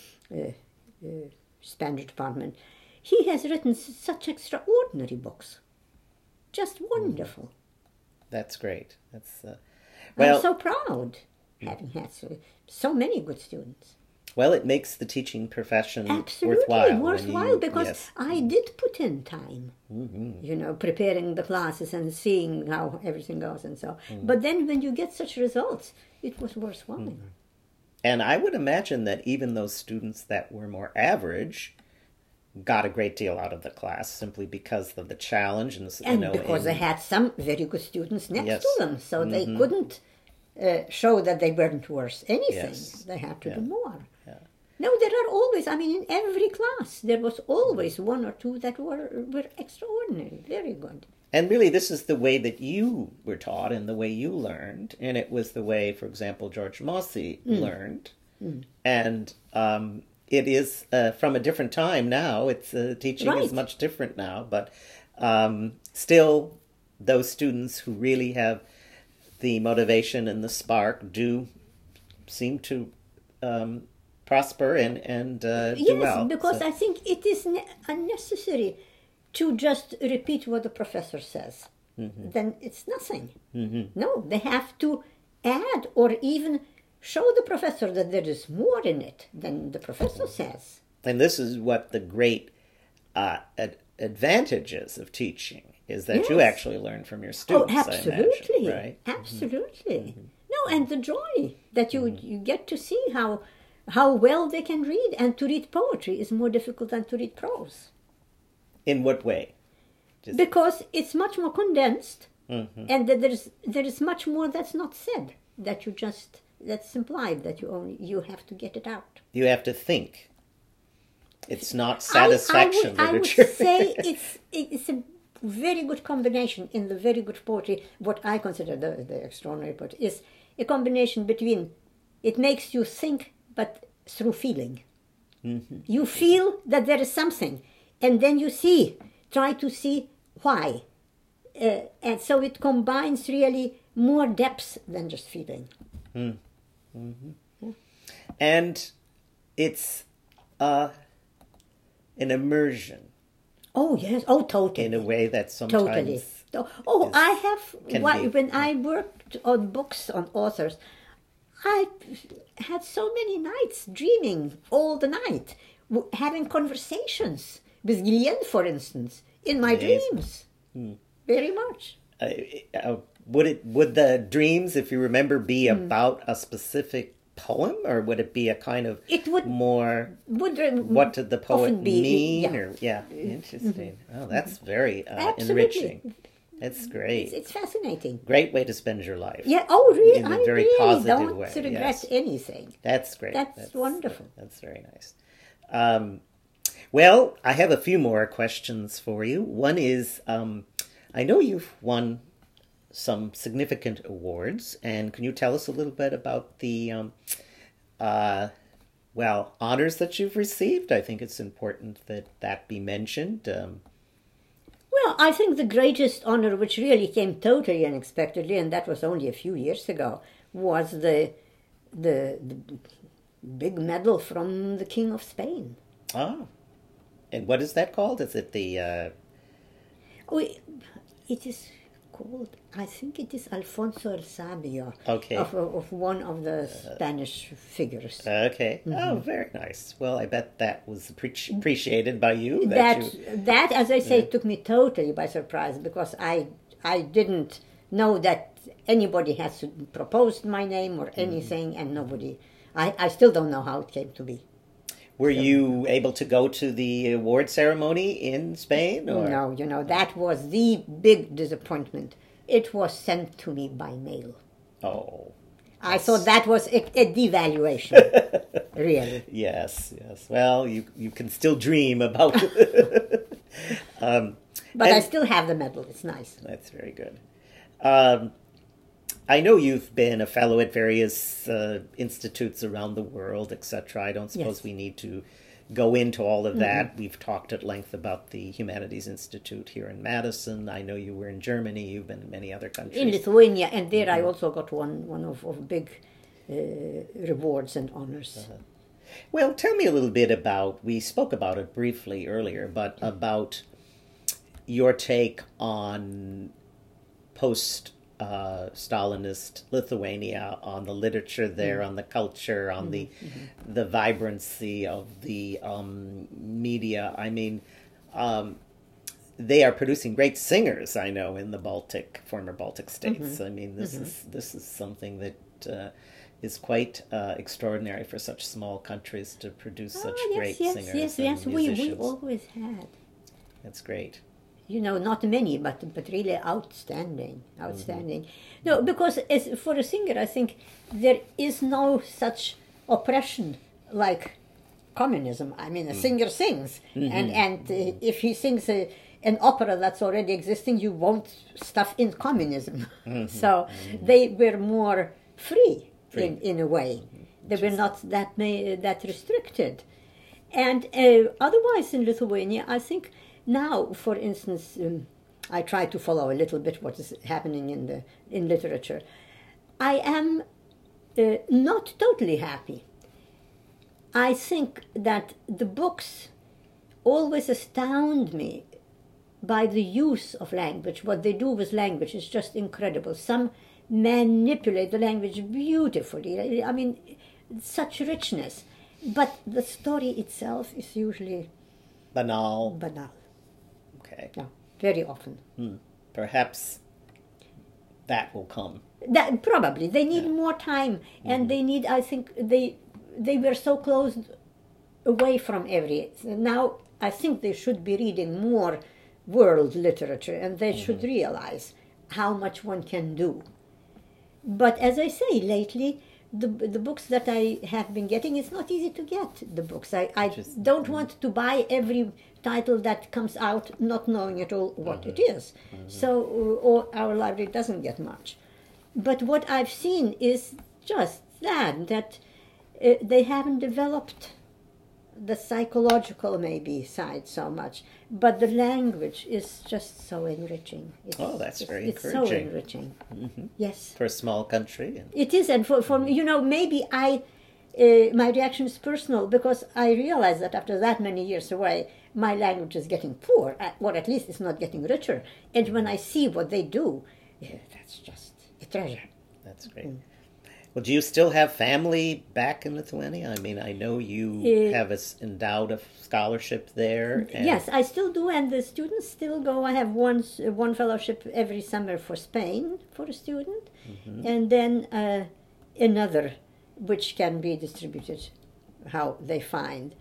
Spanish department. He has written such extraordinary books, just wonderful. That's great. That's I'm so proud having had so many good students. well, it makes the teaching profession Absolutely worthwhile. worthwhile, because yes. I did put in time, preparing the classes and seeing how everything goes and so. But then when you get such results, it was worthwhile. And I would imagine that even those students that were more average got a great deal out of the class simply because of the challenge And because they had some very good students next Yes. to them, so they couldn't show that they weren't worth anything. Yes. They had to Yeah. do more. Yeah. No, there are always, in every class, there was always one or two that were extraordinary, very good. And really, this is the way that you were taught and the way you learned. And it was the way, for example, George Mossy learned. And it is from a different time now. It's teaching is Right. much different now. But still, those students who really have the motivation and the spark do seem to prosper and do Yes, well. because So- I think it is unnecessary to just repeat what the professor says. Then it's nothing. No, they have to add or even show the professor that there is more in it than the professor says. And this is what the great advantages of teaching is, that you Yes. actually learn from your Oh, students. I absolutely. imagine, right? Absolutely. No, and the joy that you get to see how well they can read, and to read poetry is more difficult than to read prose. In what way? Just- Because it's much more condensed, and that there is much more that's not said, that's implied, that you have to get it out. You have to think. It's not satisfaction I would literature. say it's very good combination in the very good poetry, what I consider the extraordinary poetry, is a combination between, it makes you think, but through feeling. You feel that there is something, and then you try to see why. And so it combines really more depth than just feeling. And it's an immersion. Oh, yes. Oh, totally. In a way that sometimes... Totally. Oh, I have... When be. I worked on books, on authors, I had so many nights dreaming all the night, having conversations with Guillen, for instance, in my dreams. Very much. Would the dreams, if you remember, be about a specific poem, or would it be a kind of more what did the poet mean? Interesting. Oh, that's very enriching. It's great. It's fascinating. Great way to spend your life. Yeah. Oh, really? In a very positive don't way. regret anything. That's great. That's wonderful. That's very nice. Well, I have a few more questions for you. One is, I know you've won some significant awards, and can you tell us a little bit about the honors that you've received? I think it's important that be mentioned. Well, I think the greatest honor, which really came totally unexpectedly, and that was only a few years ago, was the big medal from the King of Spain. Oh, and what is that called? Is it the? It is called, I think it is Alfonso el Sabio, okay, of one of the Spanish figures. Okay. Oh, very nice. Well, I bet that was appreciated by you. That, as I say, took me totally by surprise, because I didn't know that anybody has proposed my name or anything, and nobody. I still don't know how it came to be. Were you able to go to the award ceremony in Spain? Or? No, that was the big disappointment. It was sent to me by mail. Oh. I thought that was a devaluation, really. Yes. Well, you can still dream about but I still have the medal. It's nice. That's very good. I know you've been a fellow at various institutes around the world, etc. I don't suppose we need to go into all of that. We've talked at length about the Humanities Institute here in Madison. I know you were in Germany. You've been in many other countries. In Lithuania, and there I also got one of big rewards and honors. Well, tell me a little bit about, we spoke about it briefly earlier, but about your take on post-Stalinist Lithuania, on the literature there, on the culture, on the vibrancy of the media. I mean, they are producing great singers, I know, in the former Baltic states. I mean, this is something that is quite extraordinary for such small countries to produce such great singers. Yes, we always had. That's great. Not many, but really outstanding. No, because for a singer, I think there is no such oppression like communism. I mean, a singer sings, and if he sings an opera that's already existing, you won't stuff in communism. So they were more free. In a way. They were not that restricted. And otherwise in Lithuania, I think now, for instance, I try to follow a little bit what is happening in literature. I am not totally happy. I think that the books always astound me by the use of language. What they do with language is just incredible. Some manipulate the language beautifully. I mean, such richness. But the story itself is usually banal. Okay. Yeah, very often. Perhaps that will come. That probably they need more time, and they need. I think they were so closed away from now. I think they should be reading more world literature, and they should realize how much one can do. But as I say, lately the books that I have been getting, it's not easy to get the books. I don't want to buy every title that comes out not knowing at all what it is. So or our library doesn't get much. But what I've seen is just that they haven't developed the psychological maybe side so much, but the language is just so enriching. That's very it's encouraging. so enriching. Yes, For a small country. it is. And for maybe my reaction is personal, because I realize that after that many years away, my language is getting poor, or at least it's not getting richer. And when I see what they do, that's just a treasure. That's great. Well, do you still have family back in Lithuania? I mean, I know you have endowed a scholarship there. And Yes, I still do, and the students still go. I have one fellowship every summer for Spain for a student, and then another, which can be distributed how they find.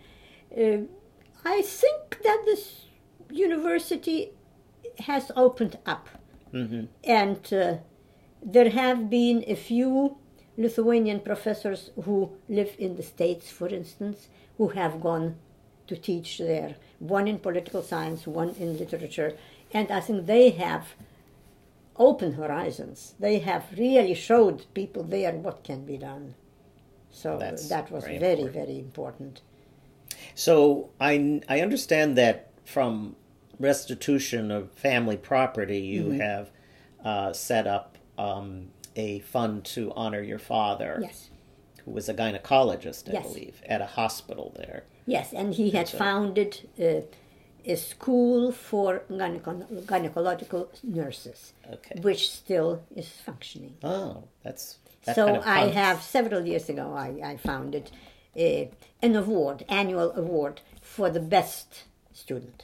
I think that this university has opened up, and there have been a few Lithuanian professors who live in the States, for instance, who have gone to teach there, one in political science, one in literature, and I think they have opened horizons. They have really showed people there what can be done. So that was very, important. very important. So I understand that from restitution of family property, you have set up a fund to honor your father, Yes. who was a gynecologist, I Yes. believe, at a hospital there. Yes, and he had founded a school for gynecological nurses, which still is functioning. Oh, that So kind of I funds. have, several years ago, I founded an award, annual award, for the best student.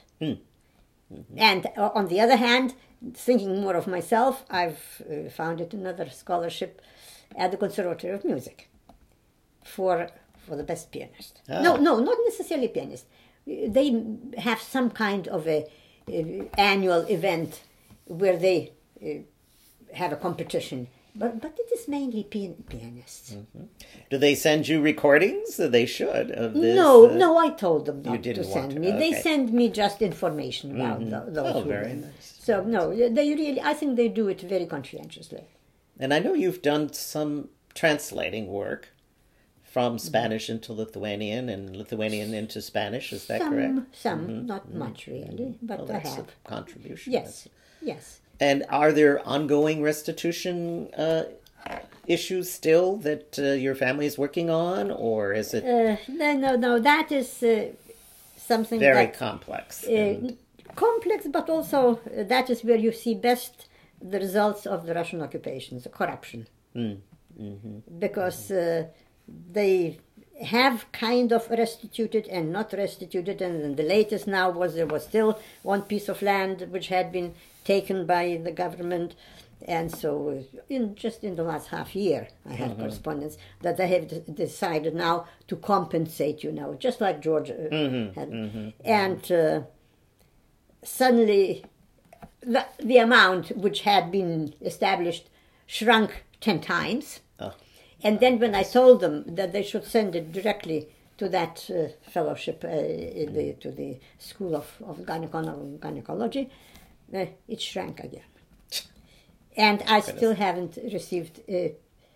And on the other hand, thinking more of myself, I've founded another scholarship at the Conservatory of Music for the best pianist. No, not necessarily pianist. They have some kind of a annual event where they have a competition, but it is mainly pianists. Do they send you recordings? They should of this. No, I told them not didn't to want send to, me. They okay. send me just information about those who very win. nice. So no, they really, I think they do it very conscientiously. And I know you've done some translating work from Spanish into Lithuanian and Lithuanian into Spanish. Is that correct? Some, not much really, but Well, I that's have. a contribution. Yes, yes. And are there ongoing restitution issues still that your family is working on, or is it No, that is something very that, complex? complex, but also that is where you see best the results of the Russian occupation, the corruption. Because they have kind of restituted and not restituted, and the latest now was there was still one piece of land which had been taken by the government, and so in the last half year I had correspondence that they have decided now to compensate, just like Georgia had, and suddenly the amount which had been established shrunk 10 times. And then when I told them that they should send it directly to that fellowship to the School of Gynecology, it shrank again. And I still haven't received a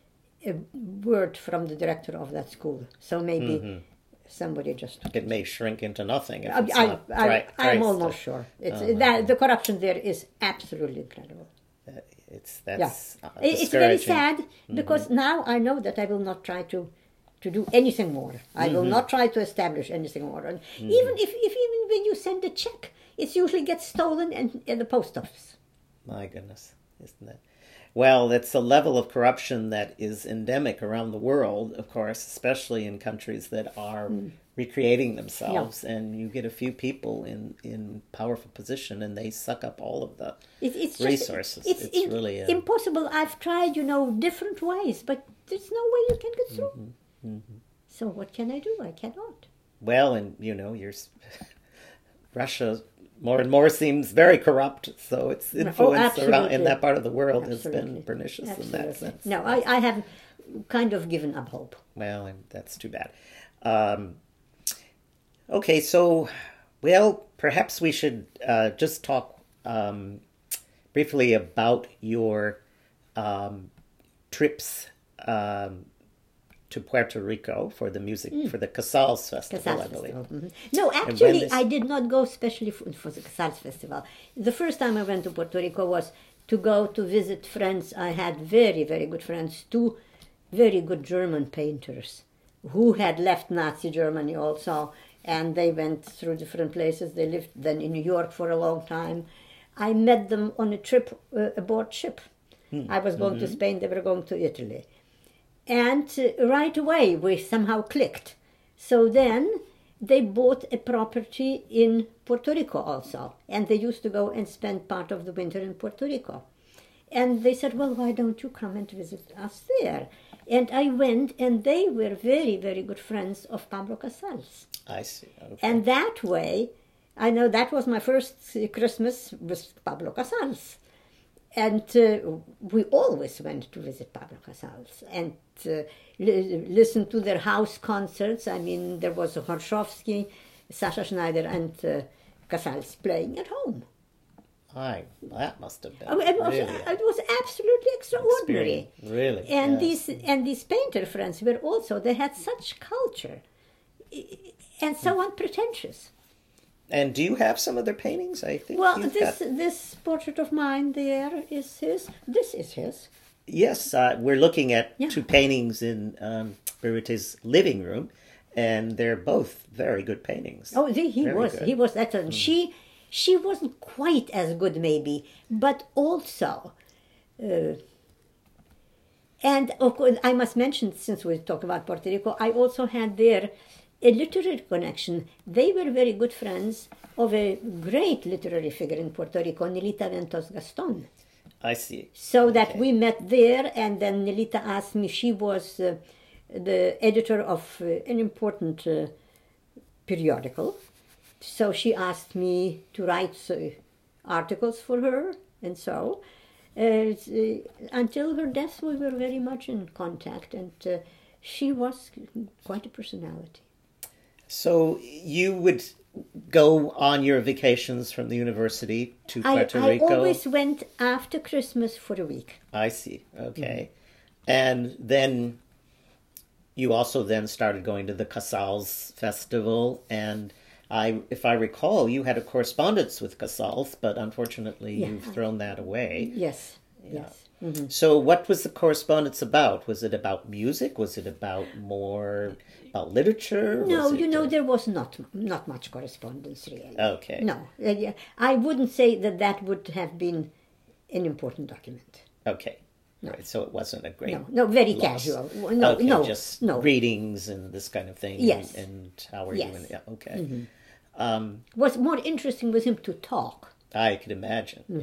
word from the director of that school. So maybe somebody just took It may shrink into nothing if it's not I'm traced. almost sure. The corruption there is absolutely incredible. It's very sad, because now I know that I will not try to do anything more. I will not try to establish anything more. And even when you send a check, it usually gets stolen in the post office. My goodness, isn't it? Well, it's a level of corruption that is endemic around the world, of course, especially in countries that are recreating themselves. Yeah. And you get a few people in powerful position, and they suck up all of the resources. It's really impossible. I've tried, different ways, but there's no way you can get through. So what can I do? I cannot. Well, and Russia more and more seems very corrupt. So its influence around in absolutely. that part of the world has Absolutely. been pernicious in that Absolutely. sense. No, I have kind of given up hope. Well, and that's too bad. Okay, so, well, perhaps we should just talk briefly about your trips to Puerto Rico for the music, for the Casals Festival, I believe. Festival. No, actually, this- I did not go specially for the Casals Festival. The first time I went to Puerto Rico was to go to visit friends. I had very, very good friends, two very good German painters who had left Nazi Germany also, and they went through different places. They lived then in New York for a long time. I met them on a trip aboard ship. I was going to Spain, they were going to Italy. And right away, we somehow clicked. So then they bought a property in Puerto Rico also. And they used to go and spend part of the winter in Puerto Rico. And they said, well, why don't you come and visit us there? And I went, and they were very, very good friends of Pablo Casals. I see. Okay. And that way, I know that was my first Christmas with Pablo Casals. And we always went to visit Pablo Casals and listen to their house concerts. I mean, there was Horshovsky, Sasha Schneider, and Casals playing at home. That must have been It was absolutely extraordinary. Really. And yes. these painter friends were also, they had such culture and so unpretentious. And do you have some of their paintings? I think. Well, you've this portrait of mine there is his. This is his. Yes, we're looking at Yeah. two paintings in Birutte's living room, and they're both very good paintings. Oh, he Very was. good. He was excellent. She wasn't quite as good, maybe, but also. And of course, I must mention, since we talk about Puerto Rico, I also had there a literary connection. They were very good friends of a great literary figure in Puerto Rico, Nelita Ventos Gaston. I see. So that we met there, and then Nelita asked me, she was the editor of an important periodical. So she asked me to write articles for her, and so until her death, we were very much in contact, and she was quite a personality. So you would go on your vacations from the university to Puerto I Rico? always went after Christmas for a week. I see. Okay. And then you also then started going to the Casals Festival, and if I recall, you had a correspondence with Casals, but unfortunately you've thrown that away. Yes, yes. Mm-hmm. So what was the correspondence about? Was it about music? Was it about literature? No, Was it, there was not much correspondence really. Okay. No, I wouldn't say that would have been an important document. Okay. Right, so it wasn't a great very loss. casual. No, okay, no, just no. greetings and this kind of thing. Yes. And how are Yes. you? Yeah, okay. What's more interesting was him to talk. I could imagine. Mm-hmm.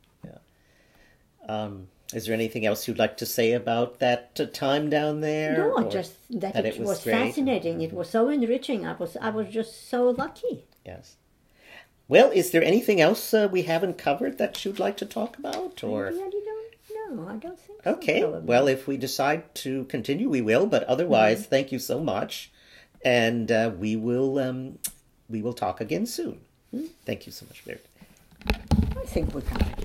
Yeah. Is there anything else you'd like to say about that time down there? No, or just that it was great? fascinating. It was so enriching. I was just so lucky. Yes. Well, is there anything else we haven't covered that you'd like to talk about? Or I really don't know. I don't think so. okay, probably. well, if we decide to continue, we will. But otherwise, thank you so much, and we will talk again soon. Thank you so much, Birute. I think we covered it.